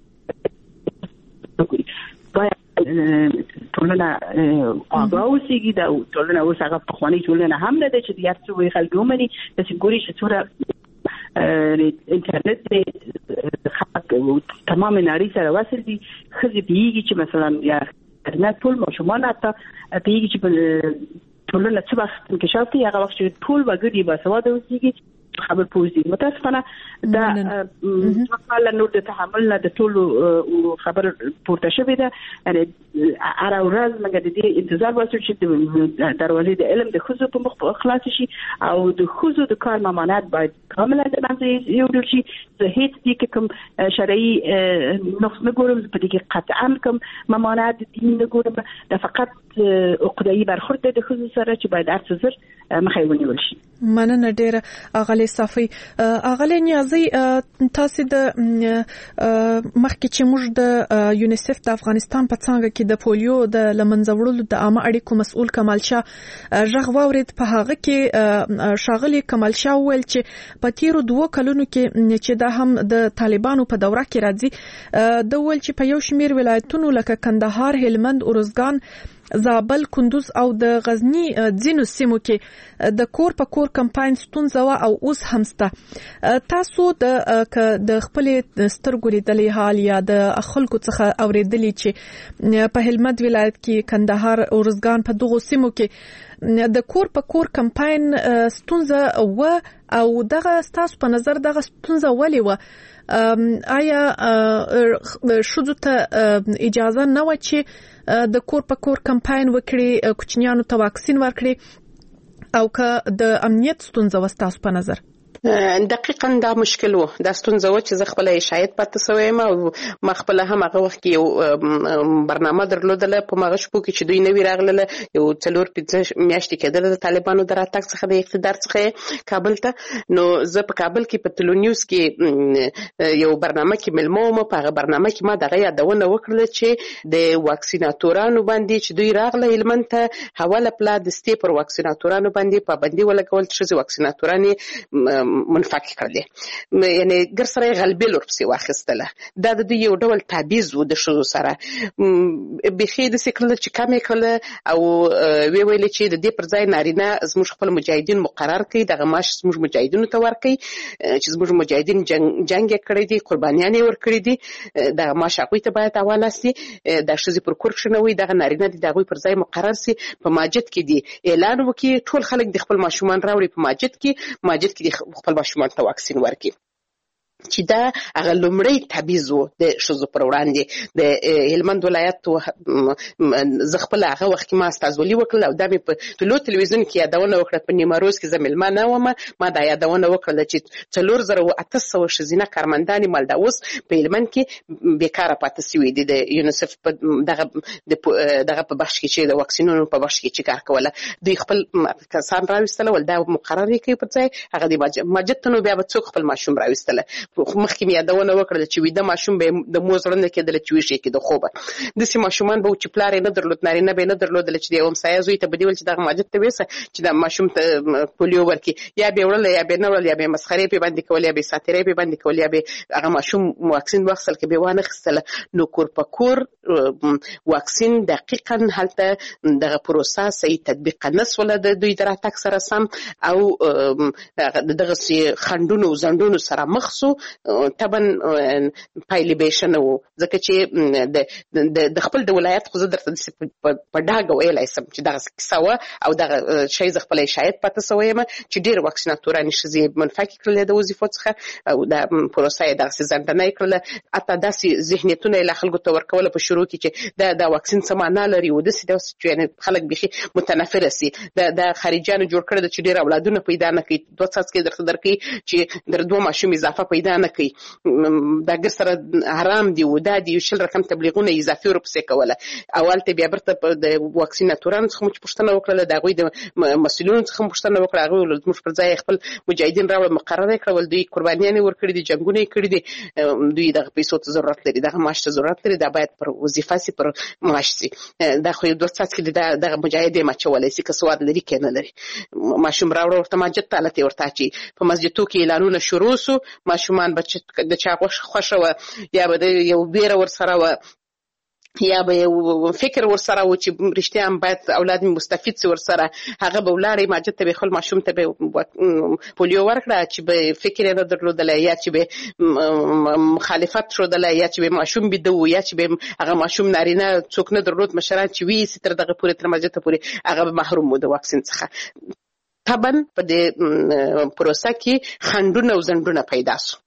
باید ټولنه آگاه اوسېږي دا ټولنه اوس هغه پخوانۍ ټولنه هم نه ده چې د هر څه وایي خلک ومني. داسې ګوري چې څومره انټرنیټ دی خلک تمام نړۍ سره وصل دي. ښځې پوهېږي چې مثلا یا انټرنیټ ټول ماشومان حتی پوهېږي چې ټولنه څه وخت انکشاف کوي هغه وخت چې ټول وګړي باسواده اوسېږي خبر پوزي. متاسفانه دا مثلا نور د تحمل نه د ټولو خبر پورته شوې ده. یعنی هر ورځ موږ د دې انتظار واسو چې د دروازې د علم د خصوص په مخ خلاص شي او د خصوص د کار ممانعت باید کاملا د باندې یو ډول شي. زه هیڅ دې کې کوم شرعي نقص نه ګورم په دې کې قطعا کوم ممانعت دین نه ګورم. دا فقط عقدایي برخورد د خصوص سره چې باید هر څه زر مخې ونیول شي. مننه ډیره اغلی صافي. اغلی نیازي تاسو د مخکې چې موږ د یونیسف د افغانستان په څنګه کې د پولیو د لمنځوړلو د عامه اړیکو مسؤل کمال شاه ژغ واورید. په هغه کې شاغلی کمال شاه ویل چې په تیرو دوه کلونو کې چې دا هم د طالبانو په دوره کې راځي د ویل چې په یو شمیر ولایتونو لکه کندهار، هلمند، ارزګان، زابل، کندوز او د غزنی ځینو سیمو کې د کور په کور کمپاین ستونزه او اوس همسته. تاسو د د خپل سترګو لیدلې حال یا د خلکو څخه اوریدلی چې په هلمند ولایت کې کندهار، ارزګان په دغو سیمو کې د کور په کور کمپاین ستونزه و او دغه تاسو په نظر دغه ستونزه ولې و؟ آیا شذو ته اجازه نه و چې د کور په کور کمپاین وکړي کوچنیانو ته واکسین ورکړي او که د امنیت ستونزه و تاسو په نظر؟ دقیقاً دا مشکل و. دا ستونزه و چې زه خپل شاید پاتې سویم او ما خپل هم هغه وخت کې یو برنامه درلودله په مغه شپو کې چې دوی نوی راغله یو څلور پنځه میاشتې کېدل د طالبانو د راتګ څخه د اقتدار څخه کابل ته. نو زه په کابل کې په تلونیوز کې یو برنامه کې ملمو ما په هغه برنامه کې ما دغه یادونه وکړه چې د واکسیناتورانو باندې چې دوی راغله هلمند ته حواله پلا د ستې پر واکسیناتورانو باندې پابندي ولګول چې واکسیناتورانې منفک کړل. یعنی ګر سره غلبې لور پسې واخیستله. دا د دوی یو ډول تعبیز و د شذو سره بخې د سکل چې کم کړل او وی ویل چې د دې پر ځای نارینه زموږ خپل مجاهدین مقرر کړي دغه ماش زموږ مجاهدینو ته ورکړي چې زموږ مجاهدین جنگ جنگ کړی دي قربانیان ور کړی دي دغه ماش هغه ته باید حواله سي د شذې پر کور شنوي دغه نارینه دي دغه پر ځای مقرر سي په ماجد کې دي اعلان وکړي ټول خلک د خپل ماشومان راوړي په ماجد کې ماجد کې خپل ماشومان ته واکسین ورکړي چې دا هغه لومړی تبعیض و د ښځو پر وړاندې د هلمند ولایت زه خپل هغه وخت کې ما استازولي وکړل او دا مې په ټولو تلویزیون کې یادونه وکړه په نیمروز کې زه مېلمانه وم ما دا یادونه وکړله چې څلور زره او اته سوه ښځینه کارمندانې مالدا اوس په هلمند کې بیکاره پاتې سوي دي د یونیسف په دغه دغه په بخش کې چې د واکسینونو په بخش کې چې کار کوله دوی خپل کسان راوستله ول دا مقرر یې کوي پر ځای هغه د ماجد ته نو بیا به څوک خپل ماشوم راوستله مخکې یادونه وکړه چې ویده ماشوم به د مور زړه نه کېدل چې ویښ کې د خوبه داسې ماشومان به چې پلار یې نه درلود نارینه به نه درلودل چې د یو همسایه زوی ته به دې ویل چې دغه ماجد ته ویسه چې دا ماشوم ته پولیو ورکړي یا به وړل یا به نه وړل یا به مسخرې پې باندې کول یا به ساتیرې پې باندې کول یا به هغه ماشوم واکسین واخیستل که به وانه اخیستله نو کور په کور واکسین دقیقا هلته دغه پروسه صحیح تطبیق نه سوله د دوی د راتګ سره سم او دغسې خنډونو زنډونو سره مخ سو طبعا پایلې به یې ښه نه وو ځکه چې د خپل د ولایت خو زه درته په ډاګه ویلی سم چې دغسې کیسه وه او دغه شی زه خپله شاید پاته سوی یم چې ډېر واکسیناتورانې ښځې منفکې کړلې د وظیفو څخه او دا پروسه یې دغسې زنډنه یې کړله حتی داسې ذهنیتونه یې لا خلکو ته ورکوله په شروع کې چې دا دا واکسین څه معنا لري او داسې داسې چې خلک بیخي متنفره سي د خارجیانو جوړ کړی ده چې ډېر اولادونه پیدا نه کوي دوه څاڅکي درته درکوي چې در دوه ماشوم اضافه پیدا نه کوي دا ګر سره حرام دي او دا دي شل رقم تبلیغونه اضافي ورپسې کوله اول ته بیا برته د واکسیناتورانو څخه مو پوښتنه وکړله د هغوی د مسؤلینو څخه مو پوښتنه وکړه هغوی ویل زموږ پر ځای خپل مجاهدین راوړل مقرره یې کړه دوی قربانیانې ورکړي دي جنګونه یې کړي دي دوی دغه پیسو ته ضرورت لري دغه معاش ته ضرورت لري دا باید پر وظیفه سي پر معاش سي دا خو یو دوه څاڅکي دغه مجاهد یې اچولی سي که سواد لري که نه لري ماشوم راوړه ورته مسجد ته هلته یې ورته اچوي په مسجدو کې اعلانونه شروع سو ماشومان به د چا خوښه وه یا به د یو ویره ورسره وه یا به یو فکر ورسره و چې رښتیا هم باید اولاد مې مستفید سي ورسره هغه به ولاړې مسجد ته به خپل ماشوم ته به پولیو ورکړه چې به فکر یې نه درلودلی یا چې به مخالفت ښودلی یا چې به ماشوم بیده و یا چې به هغه ماشوم نارینه څوک نه درلود مشران چې ویسي تر دغه پورې تر مسجد ته پورې هغه به محروم و د واکسین څخه طبعا په دې پروسه کې خنډونه او زنډونه پیدا سو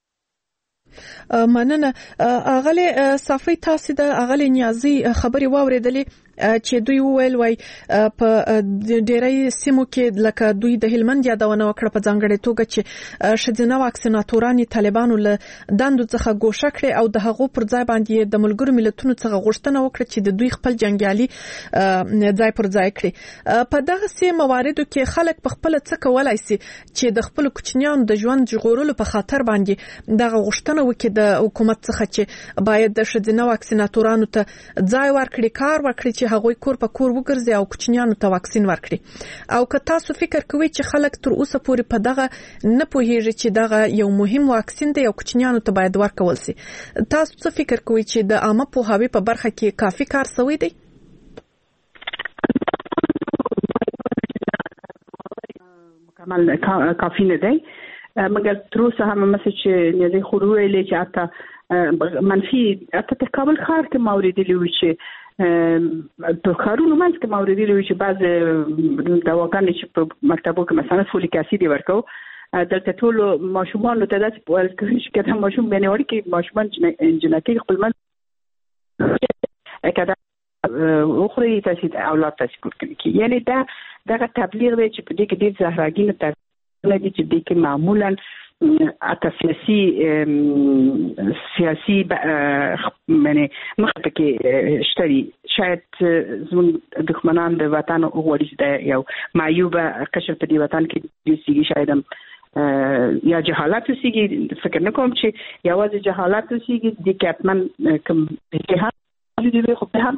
مننه اغله صافي تاسو د اغله نیازي خبري واوریدلې چې دوی وویل وای په ډېرای سیمو کې لکه دوی د هلمند یادونه وکړه په ځانګړې توګه چې شذنه واکسیناتوراني طالبانو له دندو څخه ګوښه کړي او د هغو پر ځای باندې د ملګرو ملتونو څخه غوښتنه وکړه چې د دوی خپل جنگیالي ځای پر ځای کړي په دغه سیمه مواردو کې خلک په خپل څه کولای شي چې د خپل کوچنیانو د ژوند ژغورلو په خاطر باندې دغه غوښتنه وکړي د حکومت څخه چې باید د شذنه واکسیناتورانو ته ځای ورکړي کار ورکړي چې هغوی کور په کور وګرځي او کوچنیانو ته واکسین ورکړي او که تاسو فکر کوئ چې خلک تر اوسه پورې په دغه نه پوهیږي چې دغه یو مهم واکسین دی او کوچنیانو ته باید ورکول شي تاسو څه فکر کوئ چې د عامه پوهاوي په برخه کې کافي کار شوی دی مکمل کافي نه دی مګر تر اوسه هم مسج نه خورو ویلې چې اته منفي اته په کابل ښار کې موریدلی و چې په کارونو منځ کې موریدلی و چې بعض دواګانې چې په مکتبو کې مثلا فولیک اسید ورکو دلته ټول ماشومان ته داسې ویل کوي چې کله ماشوم باندې وړي کې ماشومان جنکی خپل من کدا اوخري تاسو اولاد تاسو کوي یعنی دا دا تبلیغ دی چې په دې کې د زهراګینو تر لدي چې د کې معمولا اته سیاسي سیاسي معنی مخکې کې شتري شاید زموږ دښمنان د وطن غوړي د یو معیوبه قشر په دې وطن کې د سیګي شاید یا جهالت سیګي فکر نه کوم چې یوازې جهالت سیګي د کټمن کوم کې هم دې خو په هم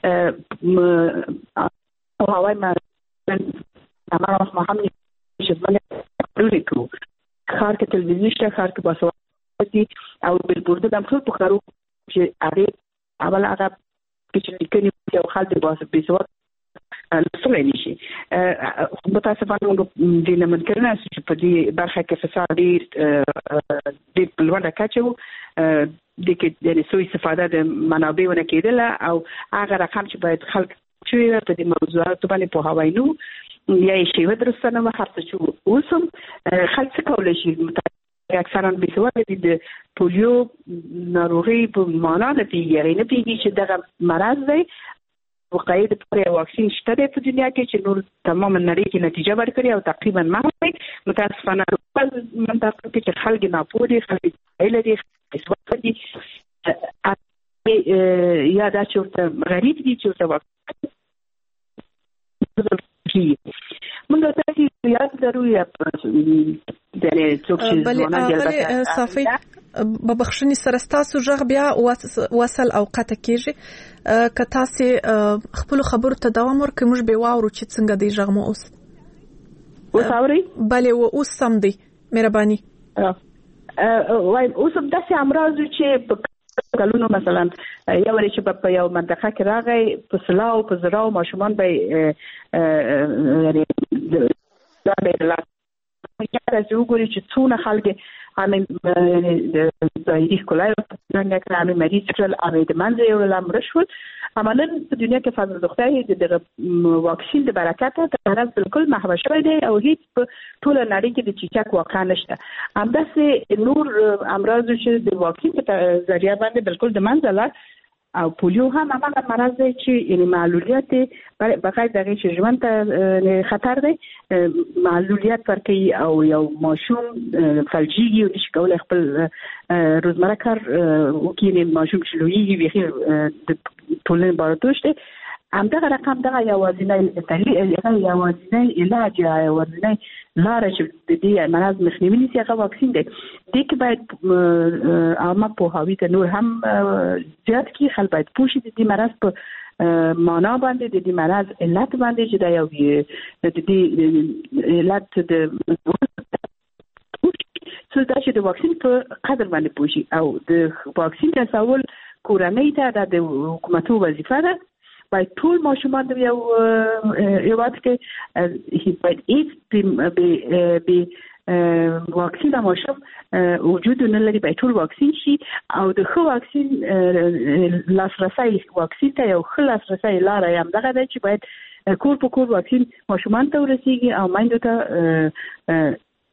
او هواي ما ما ما هم چې باندې ورکو خار کې تلویزیون شته خار کې باسو دي او بل بورد د خپل په خارو چې اړې اول هغه چې لیکنې یو خال دی باسو بيسو لسره نشي متاسفانه موږ د لمن کړنه چې په دې برخه کې فساد ډیر د بلوړه کاچو د کې د سوء استفاده د منابعونو کېدل او هغه رقم چې باید خلک چې په دې موضوعات باندې په هواینو یا شی ودرسنه ما هرڅه چې اوسم خلک کولای شي اکثرا بيسوال دي د پولیو ناروغي په معنا نه پیږي نه پیږي چې دغه مرض دی وقایع د پر واکسین شته په دنیا کې چې نور تمام نړۍ کې نتیجه ورکړي او تقریبا معمولی متاسفانه منطقه کې چې خلک نه پوهې خلک ایله دي اسوات دي یا دا چې غریب دي چې کی موږ تاسو یاد درو یا د څوک چې ځوانان جلبه صافي په بخښنې سره تاسو ژغ بیا وصل او قطع کیږي که تاسو خپل خبرو ته دوام ورکړئ موږ به واورو چې څنګه دی ژغ مو اوس وساوري بله و اوس سم دی مهرباني وای اوس هم داسې امراض چې کلونو مثلا یو لري چې په یو منطقه کې راغی په سلاو په زراو ماشومان به یعنی دا به لا یا چې وګوري چې څونه خلک همین د دې کولای څنګه کړه مریض کړل او د منځ یو لامر شول عملاً په دنیا کې فضل د خدای د واکسین د برکت ته مرز بالکل محو شوی دی او هیڅ په ټول نړۍ کې د چیچک واقع نشته همداسې نور امراض چې د واکسین په ذریعہ باندې بالکل د منځ لاړ او پولیو هم هغه مرض دی چې یعنی معلولیت بغیر دغه چې ژوند ته خطر دی معلولیت ورکړي او یو ماشوم فلجیږي او نشي کولای خپل روزمره کار وکړي ماشوم چې لویږي ویخي د ټولنې باندې دی همدغه رقم دغه یوازینی طریق یوازینی علاج یوازینی لاره چې د دې مرض مخنیوي نشي هغه واکسین دی د کې باید عامه پوهاوی ته نور هم زیات کی خلک باید پوښي د دې مرض په معنا باندې د دې مرض علت باندې چې دا یو د دې علت د څه دا چې د واکسین په قدر باندې پوښي او د واکسین تساول کورنۍ ته د حکومتو وظیفه ده باید ټول ماشومان د یو یوات کې هیڅ باید هیڅ به به واکسین ماشوم وجود نه لري باید ټول واکسین شي او د خو واکسین لاسرسي واکسین ته یو خلاص رسي لاره یم دغه د چې باید کور په کور واکسین ماشومان ته ورسیږي او مایندو ته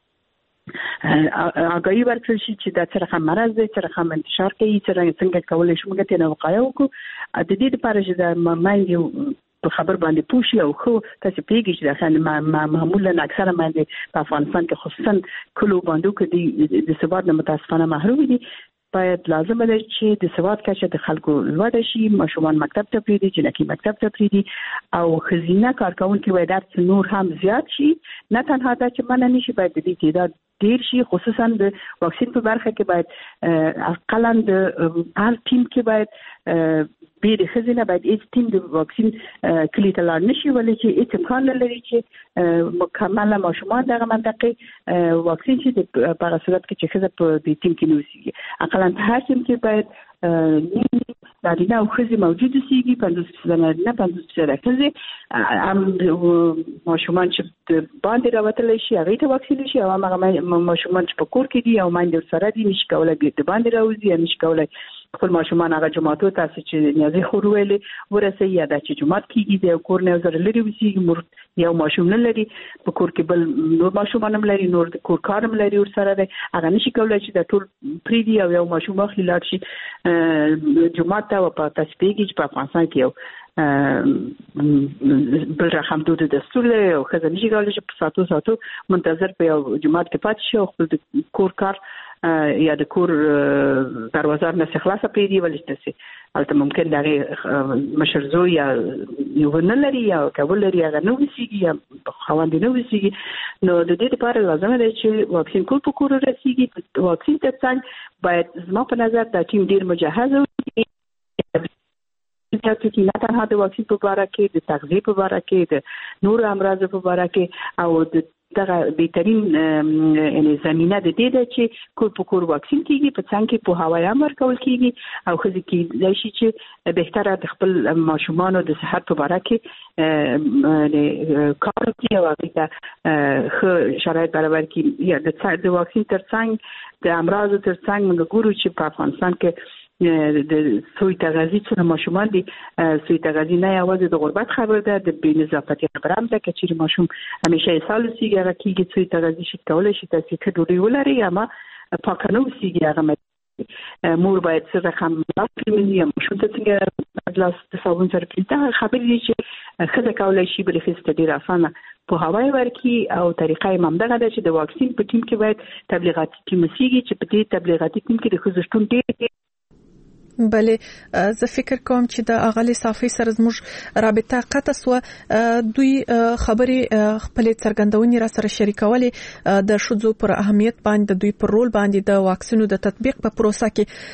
اګای ورکړل شي چې دا څه رقم مرز دی څه رقم انتشار کوي څنګه څنګه کولای شو موږ ته نو وقایو کو د دې لپاره چې دا مایند په خبر باندې پوښي او خو تاسو پیګی چې دا معمولا اکثره باندې په افغانستان کې خصوصا کلو باندې کې د سواد نه متاسفانه محروم دي باید لازم ده چې د سواد کچه د خلکو لوړ شي ماشومان مکتب ته پریدي جنکی مکتب ته پریدي او خزینه کارکونکو وای درس نور هم زیات شي نه تنها دا چې مننه نشي باید د دې تعداد ډیر شي خصوصا د واکسین په برخه کې باید اقلا د هر ټیم کې باید به د خزینه باید هیڅ ټیم د واکسین کلی ته لاړ نشي ولې چې هیڅ امکان نه لري چې مکمل ماشومان دغه منطقه واکسین شي په صورت کې چې خزه په دې ټیم کې نوسي اقلا په هر ټیم کې باید نارینه او ښځې موجود اوسېږي پنځوس فیصده نارینه پنځوس فیصده ښځې هم ماشومان چې د باندې راوتلی شي هغې ته واکسین شي او هماغه ماشومان چې په کور کې دي او میندې ورسره دي نشي کولی د باندې راوځي یا نشي کولی خپل ماشومان هغه جوماتو تاسو چې نیازې خور ویلې ورسوي یا دا چې جومات کېږي د یو کور نه یو ځل لرې اوسېږي مور یو ماشوم نه لري په کور کې بل نور ماشومان هم لري نور د کور کار هم لري ورسره دی هغه نشي کولی چې دا ټول پرېږدي او یو ماشوم واخلي لاړ شي جومات ته او په تاسو پوهېږي چې په افغانستان کې یو بل رقم دود دستور دی او ښځه نشي کولی چې په ساعتو ساعتو منتظر په یو جومات کې پاتې شي او خپل د کور کار یا د کور دروازه نه خلاصه پریدي ولې تاسو البته ممکن دغه مشر زوی یا یو نه لري یا کابل لري هغه نو وسیږي یا خوند نه وسیږي نو د دې لپاره لازم دی چې واکسین کول په کور رسیږي واکسین ته څنګه باید زما په نظر د ټیم ډیر مجهز وي چې نه تنها د واکسین په اړه کې د تغذیه په اړه کې د نور امراض په اړه کې او د دغه بهترین یعنی زمينه د دې ده چې کور په کور واکسین کیږي په څنګه کې په هوايي امر کول کیږي او خو ځکه د شي چې بهتره د خپل ماشومان او د صحت په اړه کې کار کوي او هغه خو شرایط برابر کړي یا د واکسین ترڅنګ د امراض ترڅنګ موږ ګورو چې په افغانستان کې د سوی تغذیه چې ماشومان دي سوی تغذیه نه یوازې د غربت خبر ده د بې نظافتي خبر هم ده چې ماشوم همیشه سال سیګ هغه کېږي سوی تغذیه شي کولای شي تاسو ته ډوډۍ ولري اما پاکنو سیګ هغه مور باید څه رقم لاکړي یا ماشوم ته څنګه لاس د صابون سره پریته خبرې دي چې خزه کولای شي بل خسته ډیر اسانه په هواي ورکی او طریقې ممدغه ده چې د واکسین په ټیم کې باید تبلیغاتي ټیم سیګي چې په دې تبلیغاتي ټیم کې د خزشتون ډیر بله زه فکر کوم چې د اغلی صافي سره زموږ رابطه قطع سو. دوی خبرې خپل څرګندونې را سره شریکولې د شذو پر اهمیت باندې، دوی پر رول باندې د واکسینو د تطبیق په پروسه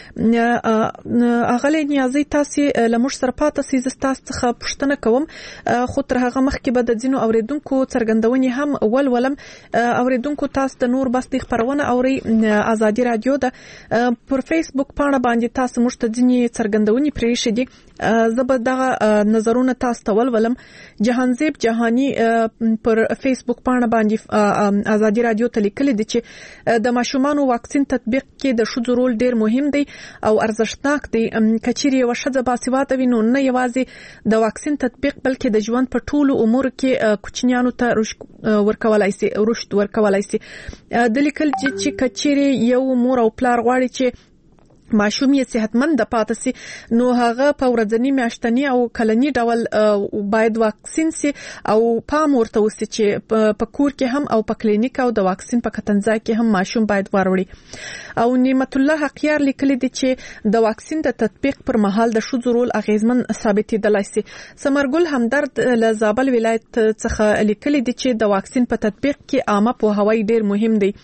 کې. اغلی نیازي تاسو لمر سره پاتې سي زستاس څخه پوښتنه کوم، خو تر هغه مخکې به د ځینو اوریدونکو څرګندونې هم ولولم. اوریدونکو تاسو د نور بس د خبرونه اوري ازادي رادیو د پر فیسبوک پاڼه باندې تاسو موږ ته ځینې څرګندونې پرېښې دي. زه به دغه نظرونه تاسو ته ولولم. جهانزیب جهانی پر فیسبوک پاڼه باندې ازادي رادیو ته لیکلي دي چې د ماشومانو واکسین تطبیق کې د ښځو رول ډیر مهم دی او ارزښتناک دی. کچېرې یوه ښځه باسواده وي نو نه یوازې د واکسین تطبیق بلکې د ژوند په ټولو امورو کې کوچنیانو ته رشد ورکولای شي رشد ورکولای شي. د لیکل چې کچېرې یو مور او پلار غواړي چې ماشوم یې صحتمند پاتې سي نو هغه په ورځنی میاشتنی او کلنی ډول باید واکسین سي او پام ورته وسي چې په کور کې هم او په کلینیک او د واکسین په کتنځای کې هم ماشوم باید وروړي. او نعمت الله حقیار لیکلي دي چې د واکسین د تطبیق پر مهال د شذو رول اغیزمن ثابتېدلای سي. سمرګل همدرد له زابل ولایت څخه لیکلي دي چې د واکسین په تطبیق کې عامه پوهاوی ډیر مهم دی.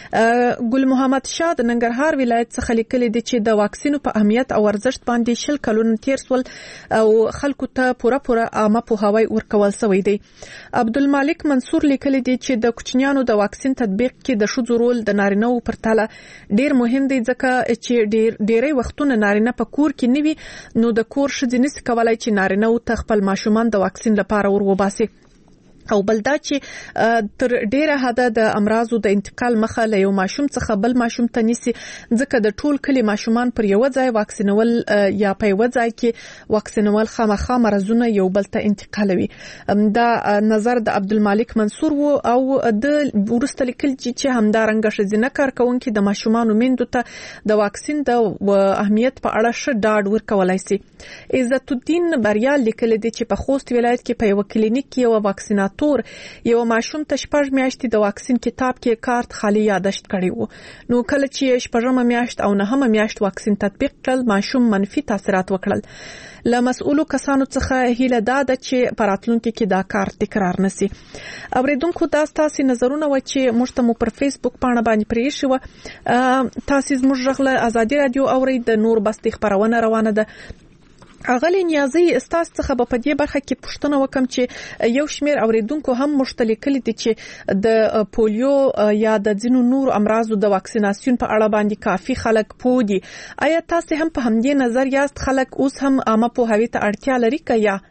ګل محمد شاه د ننګرهار ولایت څخه لیکلي دي چې د واکسینو په اهمیت او ارزښت باندې شل کلونه تیر سول او خلکو ته پوره پوره عامه پوهاوی ورکول شوی دی. عبدالمالک منصور لیکلی دی چې د کوچنیانو د واکسین تطبیق کې د شذو رول د نارینه او پرتله ډیر مهم دی ځکه چې ډیر ډیری وختونه نارینه په کور کې نیوي نو د کور ښځې نشي کولای چې نارینه او خپل ماشومان د واکسین لپاره ور وباسي. او بلدا چې تر ډیره حده د امراضو د انتقال مخه له یو ماشوم څخه بل ماشوم ته نیسي ځکه د ټول کلی ماشومان پر یو ځای واکسینول یا په یو ځای کې واکسینول خامخا مرزونه یو بل ته انتقالوي. دا نظر د عبدالمالک منصور وو او د ورسته لیکل چې همدارنګه ښځینه کارکونکي د ماشومانو میندو ته د واکسین د اهمیت په اړه ښه ډاډ ورکولای شي. عزت الدین بریال لیکلی دی چې په خوست ولایت کې په یو کلینیک کې یو واکسینات تور یو ماشوم ته شپږ میاشتې د واکسین کتاب کې کارت خالی یادښت کړی وو نو کله چې شپږمه میاشت او نهمه میاشت واکسین تطبیق کړل ماشوم منفي تاثیرات وکړل. له مسؤلو کسانو څخه هیله ده چې په راتلونکي کې دا کار تکرار نشي. اوریدونکو دا ستاسو نظرونه و چې موږ ته مو پر فیسبوک پاڼه باندې پرې شو. تاسو زموږ غږ ازادي رادیو اوري د نور بس خبرونه روانه ده. اغلی نیازي استاس څخه په دې برخه کې پوښتنه وکم چې یو شمیر اوریدونکو هم مشترک دي چې د پولیو یا د ځینو نور امراضو د واکسیناسیون په اړه باندې کافي خلک پوه دي. آیا تاسو هم په همدې نظر یاست خلک اوس هم عامه پوهاوی ته اړتیا لري که یا؟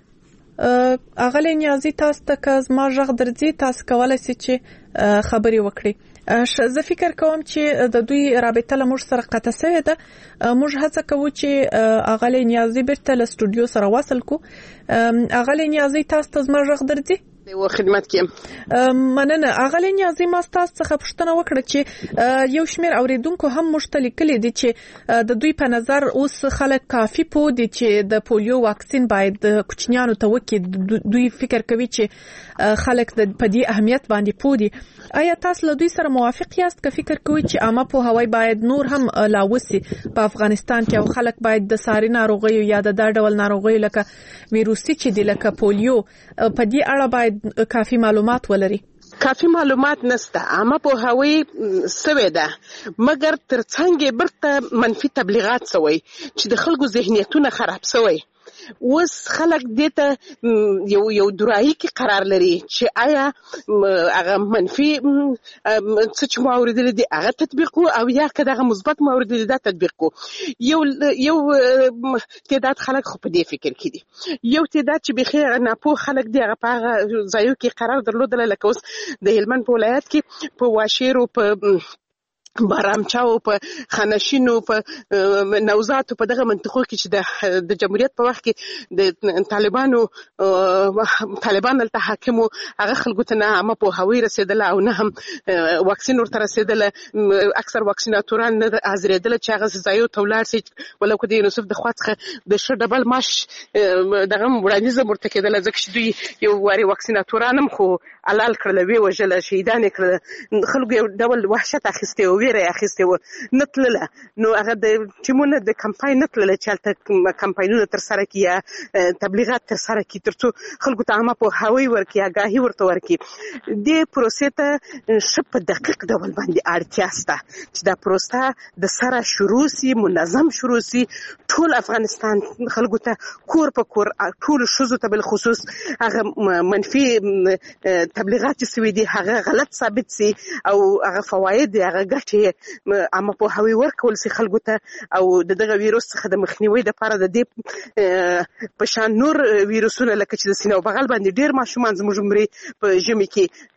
اغلی نیازي تاسو ته که زما غږ درځي تاسو کولای شئ چې خبرې وکړئ. زه فکر کوم چې د دوی رابطه له موږ سره قطع شوې ده. موږ هڅه کوو چې اغلی نیازي بیرته له سټوډیو سره وصل کو. اغلی نیازي تاسو ته زما غږ درځي؟ و خدمت کې مننه. اغلی نیازي ما تاسو څخه پوښتنه وکړه چې یو شمیر اوریدونکو هم مشترک دي چې د دوی په نظر اوس خلک کافي پوه دي چې د پولیو واکسین باید کوچنیانو ته وکړي. دوی فکر کوي چې خلک د په دې اهمیت باندې پوه دي. آیا تاسو له دوی سره موافق یاست که فکر کوئ چې عامه پوهاوی باید نور هم لا وسي په افغانستان کې او خلک باید د ساري ناروغیو یا د دا ډول ناروغیو لکه ویروسي چې دی لکه پولیو په دې اړه باید کافي معلومات ولري؟ کافی معلومات نسته، عامه پوهاوی سوی ده مګر ترڅنګ برته منفي تبلیغات سوی چې د خلکو ذهنیتونه خراب سوی. اوس خلک دې ته یو یو درایي کې قرار لري چې آیا هغه منفي څه چې مو اورېدلي دي هغه تطبیق کو او یا که دغه مثبت مو اورېدلي دا تطبیق کو. یو یو تعداد خلک خو په دې فکر کې دي، یو تعداد چې بخیر ناپوه خلک دي هغه په هغه ځایو کې قرار درلودل لکه اوس د هلمند په ولایت کې په واشیر او په بارامچاو په خانشینو په نوزاتو په دغه منطقو کې چې د جمهوریت په وخت کې د طالبانو طالبان دلته حاکمو هغه خلکو ته نه عامه پوهاوی رسېدله او نه هم واکسین ورته رسېدله. اکثر واکسیناتوران نه حاضرېدله چې هغه ځایو ته ولاړ شي ولو که د یونیسف د خوا څخه د ښه ډبل معاش دغه وړاندیز ورته کېدله ځکه چې دوی یو وارې واکسیناتوران هم خو حلال کړله، ویې وژله، شهیدان یې کړله، خلکو یو ډول وحشت اخیستی و، ویره اخیستې و نه تلله نو هغه د ټیمونه د کمپاین نه تلله چې هلته کمپاینونه ترسره کړي یا تبلیغات ترسره کړي تر څو خلکو ته عامه پوهاوی ورکړي آګاهي ورته ورکړي. دې پروسې ته ښه په دقیق ډول باندې اړتیا شته چې دا پروسه د سره شروع سي، منظم شروع سي، ټول افغانستان خلکو ته کور په کور ټول ښځو ته بالخصوص هغه منفي تبلیغات چې سوي دي هغه غلط ثابت سي او هغه فواید هغه ګټې عامه پوهاوی ورکول سي خلکو ته او د دغه ویروس څخه د مخنیوي لپاره د دې په شان نور ویروسونه لکه چې د سینې او بغل باندې ډېر ماشومان زموږ مري په ژمي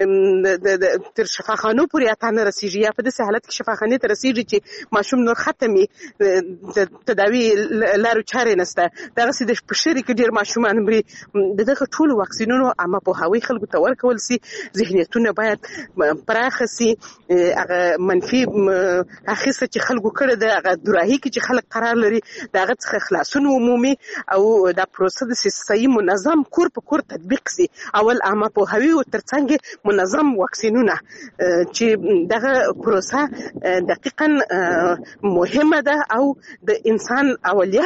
کې تر شفاخانو پورې اته نه رسېږي یا په داسې حالت کې شفاخانې ته رسېږي چې ماشوم نور ختمي د تداوي لارو چارې نشته. دغسې د پشري کې ډېر ماشومان مري. د دغه ټولو واکسینونو عامه پوهاوی خلکو ته ورکول سي، ذهنیتونه باید پراخه سي، هغه منفي اخیسته چې خلکو کړی ده هغه دوراهي کې چې خلک قرار لري د هغه څخه خلاصون ومومي او دا پروسه د صحیح منظم کور په کور تطبیق سي. اول عامه پوهاوی او ترڅنګ منظم واکسینونه چې دغه پروسه دقیقاً مهمه ده او د انسان اولیه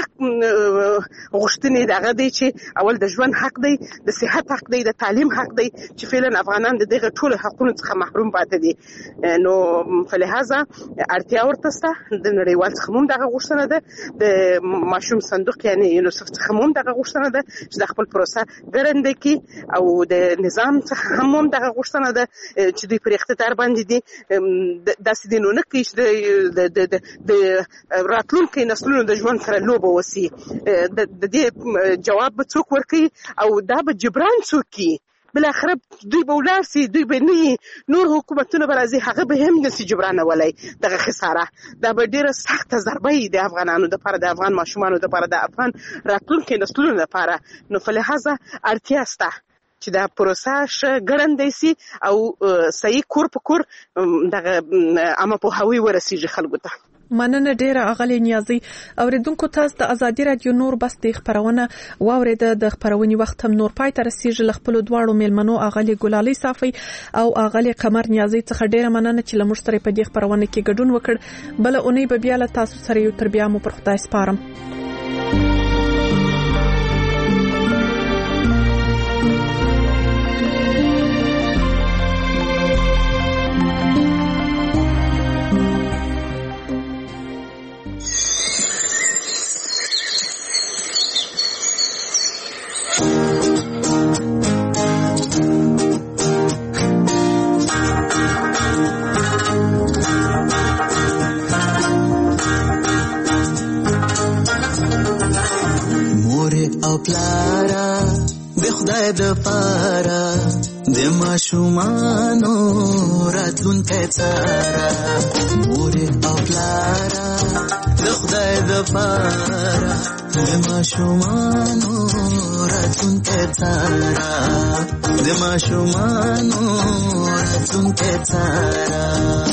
غوښتنې دغه دی چې اول د ژوند حق دی، د صحت حق دی، د تعلیم حق دی چې فعلا افغانان د دغه ټولو حقونو څخه محروم پاتې دي. نو په لحاظه اړتیا ورته شته. د نړیوال څخه هم دغه غوښتنه ده، د ماشوم صندوق یعنی یونیسف څخه هم دغه غوښتنه ده چې د خپل پروسه ګړندۍ کړي او د نظام څخه هم هم دغه غوښتنه ده چې دوی پر اقتدار باندې دي داسې دي نو نه کوي چې د راتلونکي نسلونو د ژوند سره لوبه وسي. د دې جواب به څوک ورکوي او دا به جبران څوک کوي؟ بالاخره دوی به ولاړ سي، دوی به نه نور حکومتونه به راځي هغه به هم نسي جبرانولی دغه خساره. دا به ډېره سخته ضربه وي د افغانانو دپاره، د افغان ماشومانو دپاره، د افغان راتلونکي نسلونو دپاره. نو په لحاظه اړتیا شته چې دا پروسه ښه ګړندۍ سي او صحیح کور په کور دغه عامه پوهاوی ورسیږي خلکو ته. مننه ډیره اغلی نیازي. اوریدونکو تاسو د ازادي رادیو نور بس د خبرونه واوریده. د خبرونې وخت هم نور پای ته رسیږي. ل خپل دواړو میلمنو اغلی ګلالي صافي او اغلی قمر نیازي څخه ډیره مننه چې لمر سره په دې خبرونه کې ګډون وکړ. بل اونۍ به بیا له تاسو سره یو تر بیا مو پر خدای سپارم. د پارا د ماشومانو راتلونکی څارا مور او پلارا د خدای د پارا د ماشومانو راتلونکی څارا د ماشومانو راتلونکی څارا.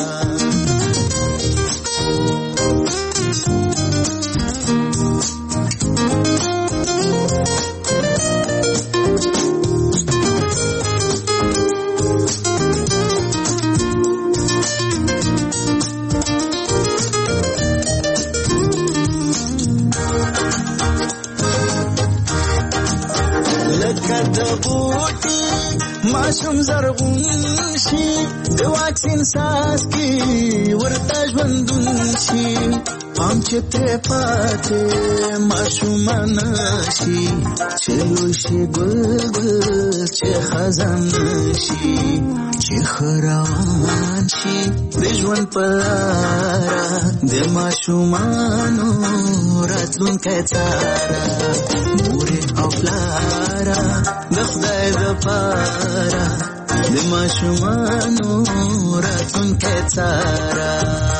ماشوم زرغون شي د واکسین ساس کی ورته ژوندون شي پام چې پرې پاتې ماشوم نشي چې لوی شي ګل ګل چې خزان شي چې خروان شي د ژوند په لاره د ماشومانو راتلونکی څارا مور او پلارا د خدای د پاره د ماشومانو راتلونکی څارا.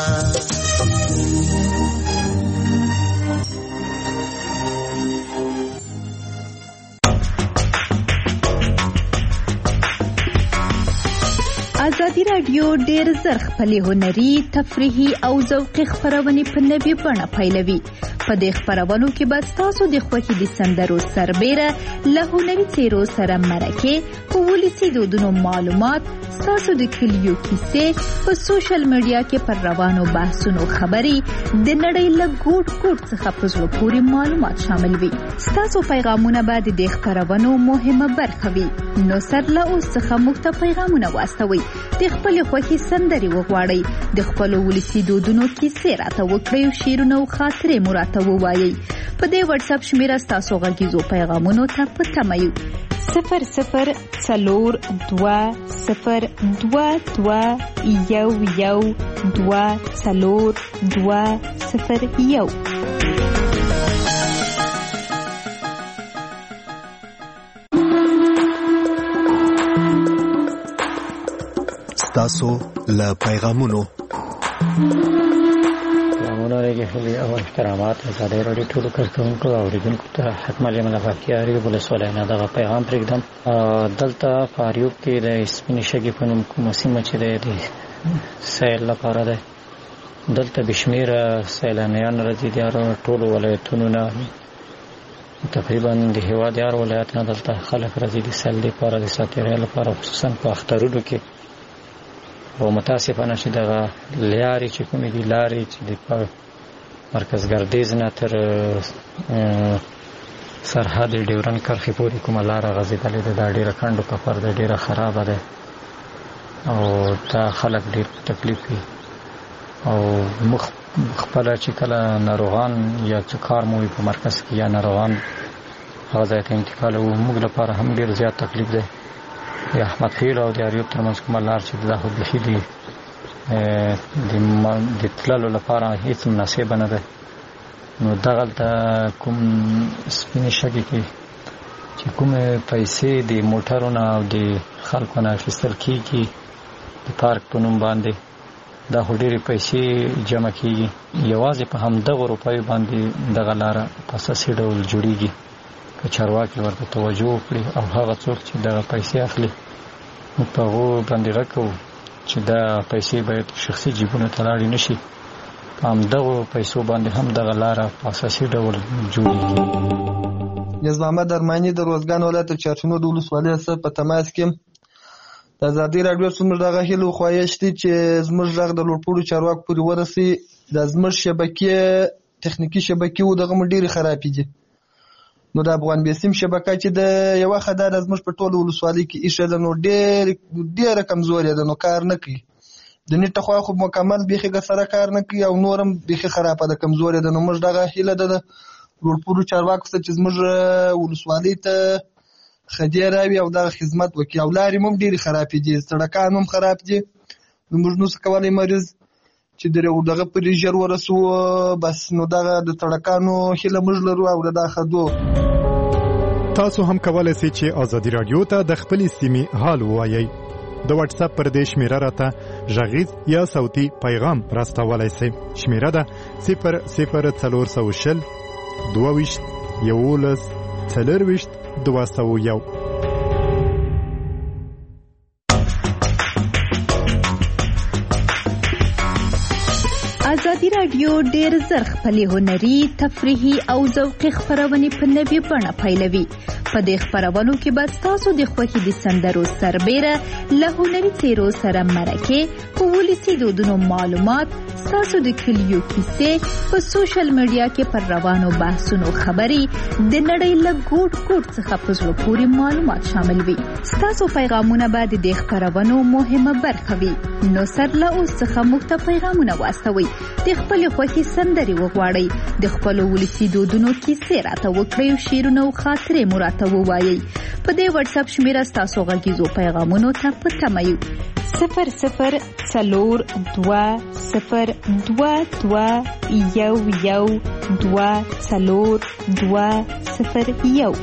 ازادي راډیو ډېر زر خپلې هنري، تفریحي او ذوقي خبرونه په نوي بڼه پیلوي. په دې خبرونو کې به تاسو د خوښي د سندرو سربېره له هنري څیرو سره مرکې، په ولسي دودونو معلومات، تاسو د کلیو کیسې، په سوشل میډیا کې پر روانو بحثونو خبري، د نړۍ له ګوټ ګوټ څخه په زړه پورې معلومات شامل وي. تاسو پیغامونه به د دې خبرونو مهمه برخه وي. نو سر له اوس څخه موږ ته پیغامونه واستوئ، د خپل خوښي سندري وغواړئ، د خپل ولسي دودونو کیسې راته وکړئ او شعرونه او خاطرې مو راته ووایئ. په دې واتس اپ شمیره تاسو غږیزو پیغامونو ته په تمه یو. صفر صفر څلور دوه صفر دوه دوه یو یو دوه څلور دوه صفر یو. تاسو له پیغامونو پیغامونه لري او احترامات زاده رادیو ټول کارکونکو او اوریدونکو ته حتما له ملګرتیا ریو بل سوالینه دغه پیغام پرېږدم. دلته فاریوب کې د سپینې شګې په نوم کومه سیمه چې د سیل لپاره ده، دلته بشمیره سیلانیان راځي د ټولو ولایتونو نه، تقریبا د هېواد هر ولایت نه دلته خلک راځي د سیل لپاره، د ساتیرۍ لپاره، خصوصا په اخترونو کې. او متاسفانه چې دغه لارې چې کومې دي لارې چې د مرکز ګردیز نه تر سرحد ډیورن کرښې پورې کومه لاره غځېدلې ده، دا ډېره کنډو کپر ده، ډېره خرابه ده او دا خلک ډېر تکلیف وي. او مخ خپله چې کله ناروغان یا څه کار مو وي په مرکز کې یا ناروغان هغه ځای ته انتقالوو، موږ لپاره هم ډېر زیات تکلیف دی. د احمد خیل او د اریوب ترمنځ کومه لار چې دا خو بیخي د د تللو لپاره هېڅ مناسبه نه ده. نو دغلته کوم سپینې شګې کې چې کومې پیسې د موټرو نه او د خلکو نه اخیستل کېږي د پارک په نوم باندې، دا خو ډېرې پیسې جمع کېږي. یوازې په همدغو روپیو باندې دغه لاره په اساسي ډول جوړېږي. که چارواکي ورته توجه وکړي او هغه څوک چې دغه پیسې اخلي موږ په هغو باندې غږ کوو چې دا پیسې باید شخصي جیبونو ته لاړې نه شي، په همدغو پیسو باندې هم دغه لاره په اساسي ډول جوړېږي. یز محمد ارماني د روزګان ولایت چارچنو د ولسوالۍ سره په تماس کې د ازادي راډیو څومره دغه هیلو خواهش دي چې زموږ غږ د لوړپوړو چارواکو پورې ورسي. د زموږ شبکې تخنیکي شبکې و دغه ډېرې خرابې دي. نو د افغان بیسیم شبکه چې د یوه خدا د زموږ په ټولو ولسوالۍ کې ایښې ده، نو ډېر ډېره کمزورې ده، نو کار نه کوي. د نېټ خوا خو مکمل بیخي سره کار نه کوي او نور هم بیخي خرابه ده، کمزورې ده. نو موږ دغه هیله ده د لوړپوړو چارواکو څخه چې زموږ ولسوالۍ ته خدۍ راوي او دغه خدمت وکړي. او لارې هم ډېرې خرابې دي، سړکان هم خراب دي. نو موږ نو څه کولی مریض چې دغه پرې ژر ورسو، بس نو دغه د سړکانو هیله موږ لرو او د خدو. تاسو هم کولای شئ چې ازادي راډیو ته د خپلې سیمې حال ووایئ. د واتس اپ پر دې شمیره راته غږیز یا صوتي پیغام راستولای شئ. شمیره ده صفر صفر څلور سوه شل دوه ویشت یولس څلور ویشت دوه سوه یو. ازادي راډیو ډېر زر خپلې هنري، تفریحي او ذوقي خپرونې په نوې بڼه پیلوي. په دې خپرونو کې به تاسو د خوښي د سندرو سربېره له هنري څیرو سره مرکې، په ولسي دودونو معلومات، تاسو د کلیو کیسې، په سوشل میډیا کې پر روانو بحثونو خبري، د نړۍ له ګوټ ګوټ څخه په زړه پورې معلومات شامل وي. تاسو پیغامونه به د دې خپرونو مهمه برخه وي. نو سر له اوس څخه موږ ته پیغامونه واستوئ، د خپل خوښي سندري وغواړئ، د خپل ولسي دودونو کیسې راته وکړئ او شعرونه او خاطرې مو راته ووایئ. په دې واتس اپ شمیره تاسو غږیزو پیغامونو ته په تمه یو. صفر صفر څلور دوه صفر دوه دوه یو یو دوه څلور دوه صفر یو.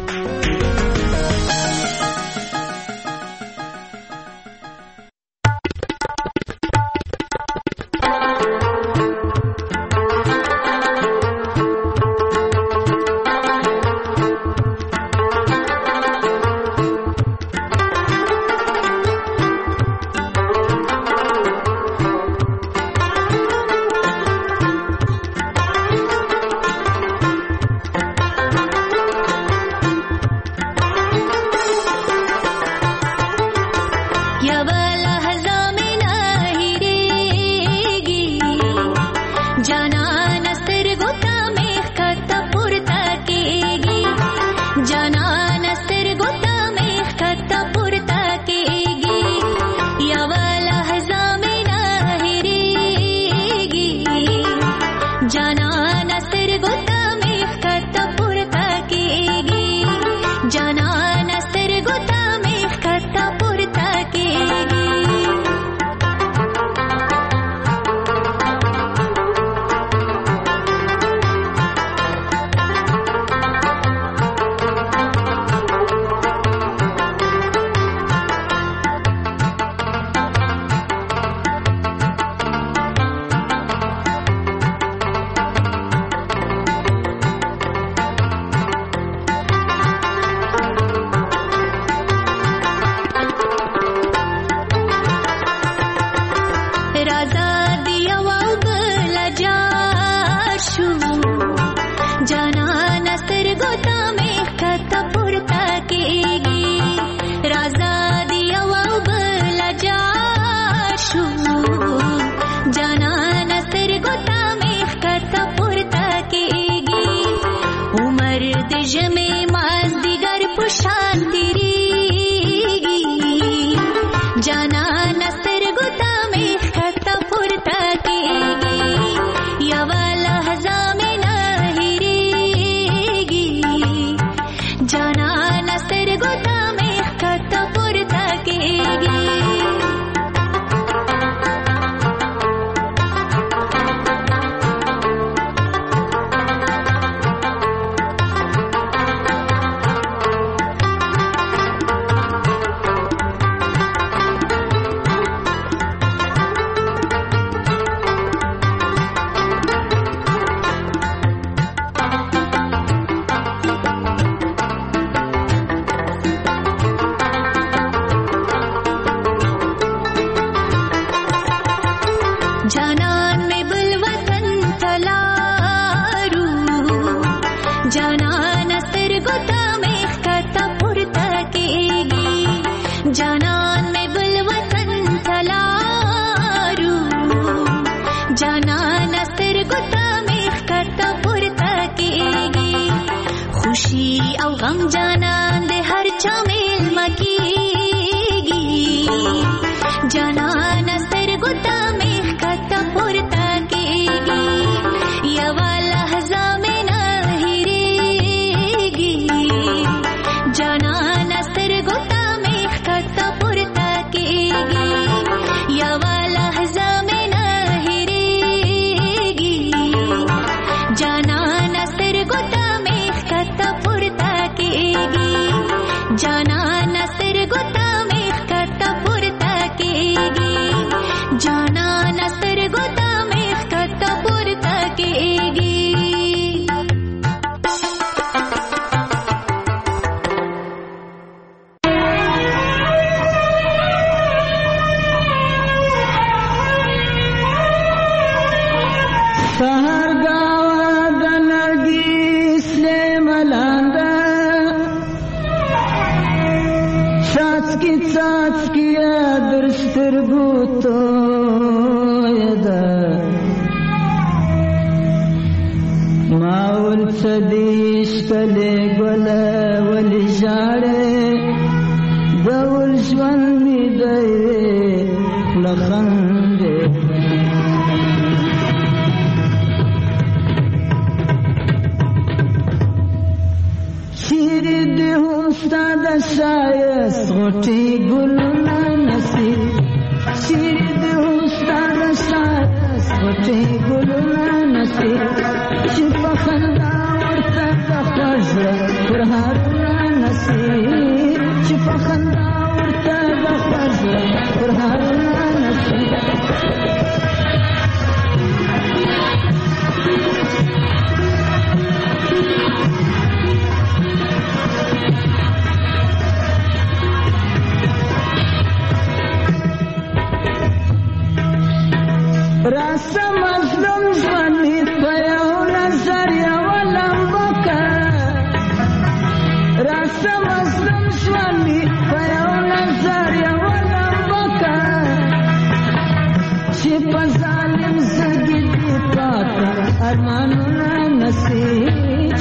Armanuna nasi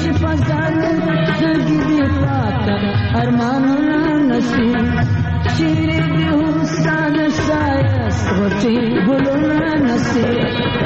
چې فزان زړګي دې پاته ارمانونه نصیب چیرې دې حسن شایست غوټې ګلونه نصیب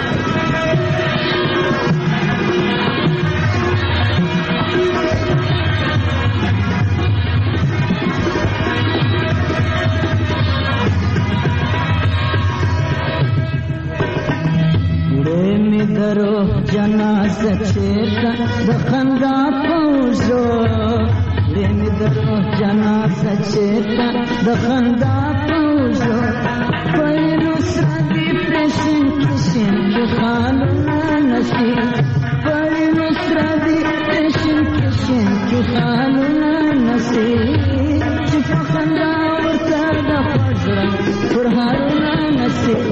درو جنازه چیرته د خندا پوزو دې درو جنازه چیرته د خندا پوزو پرنو سردي پرشن کشن کې خالونه نصیب پرنو سردي پرشن کشن کې خالونه نصیب چې په خندا ورته د فجر پر هارونه نصیب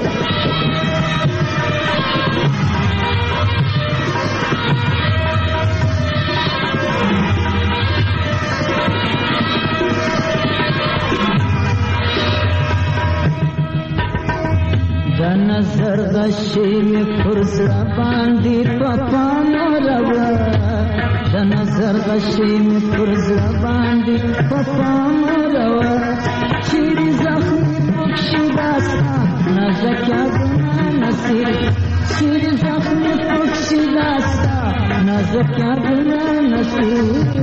نظر غشي می پرزړه باندې پپا مروا د نظر غشي می پرزړه باندې پپا مروا چیرې زخمي پکشي داستا نازکیا ګنا نصیب چیرې زخمي پکشي داستا نازکیا ګنا نصیب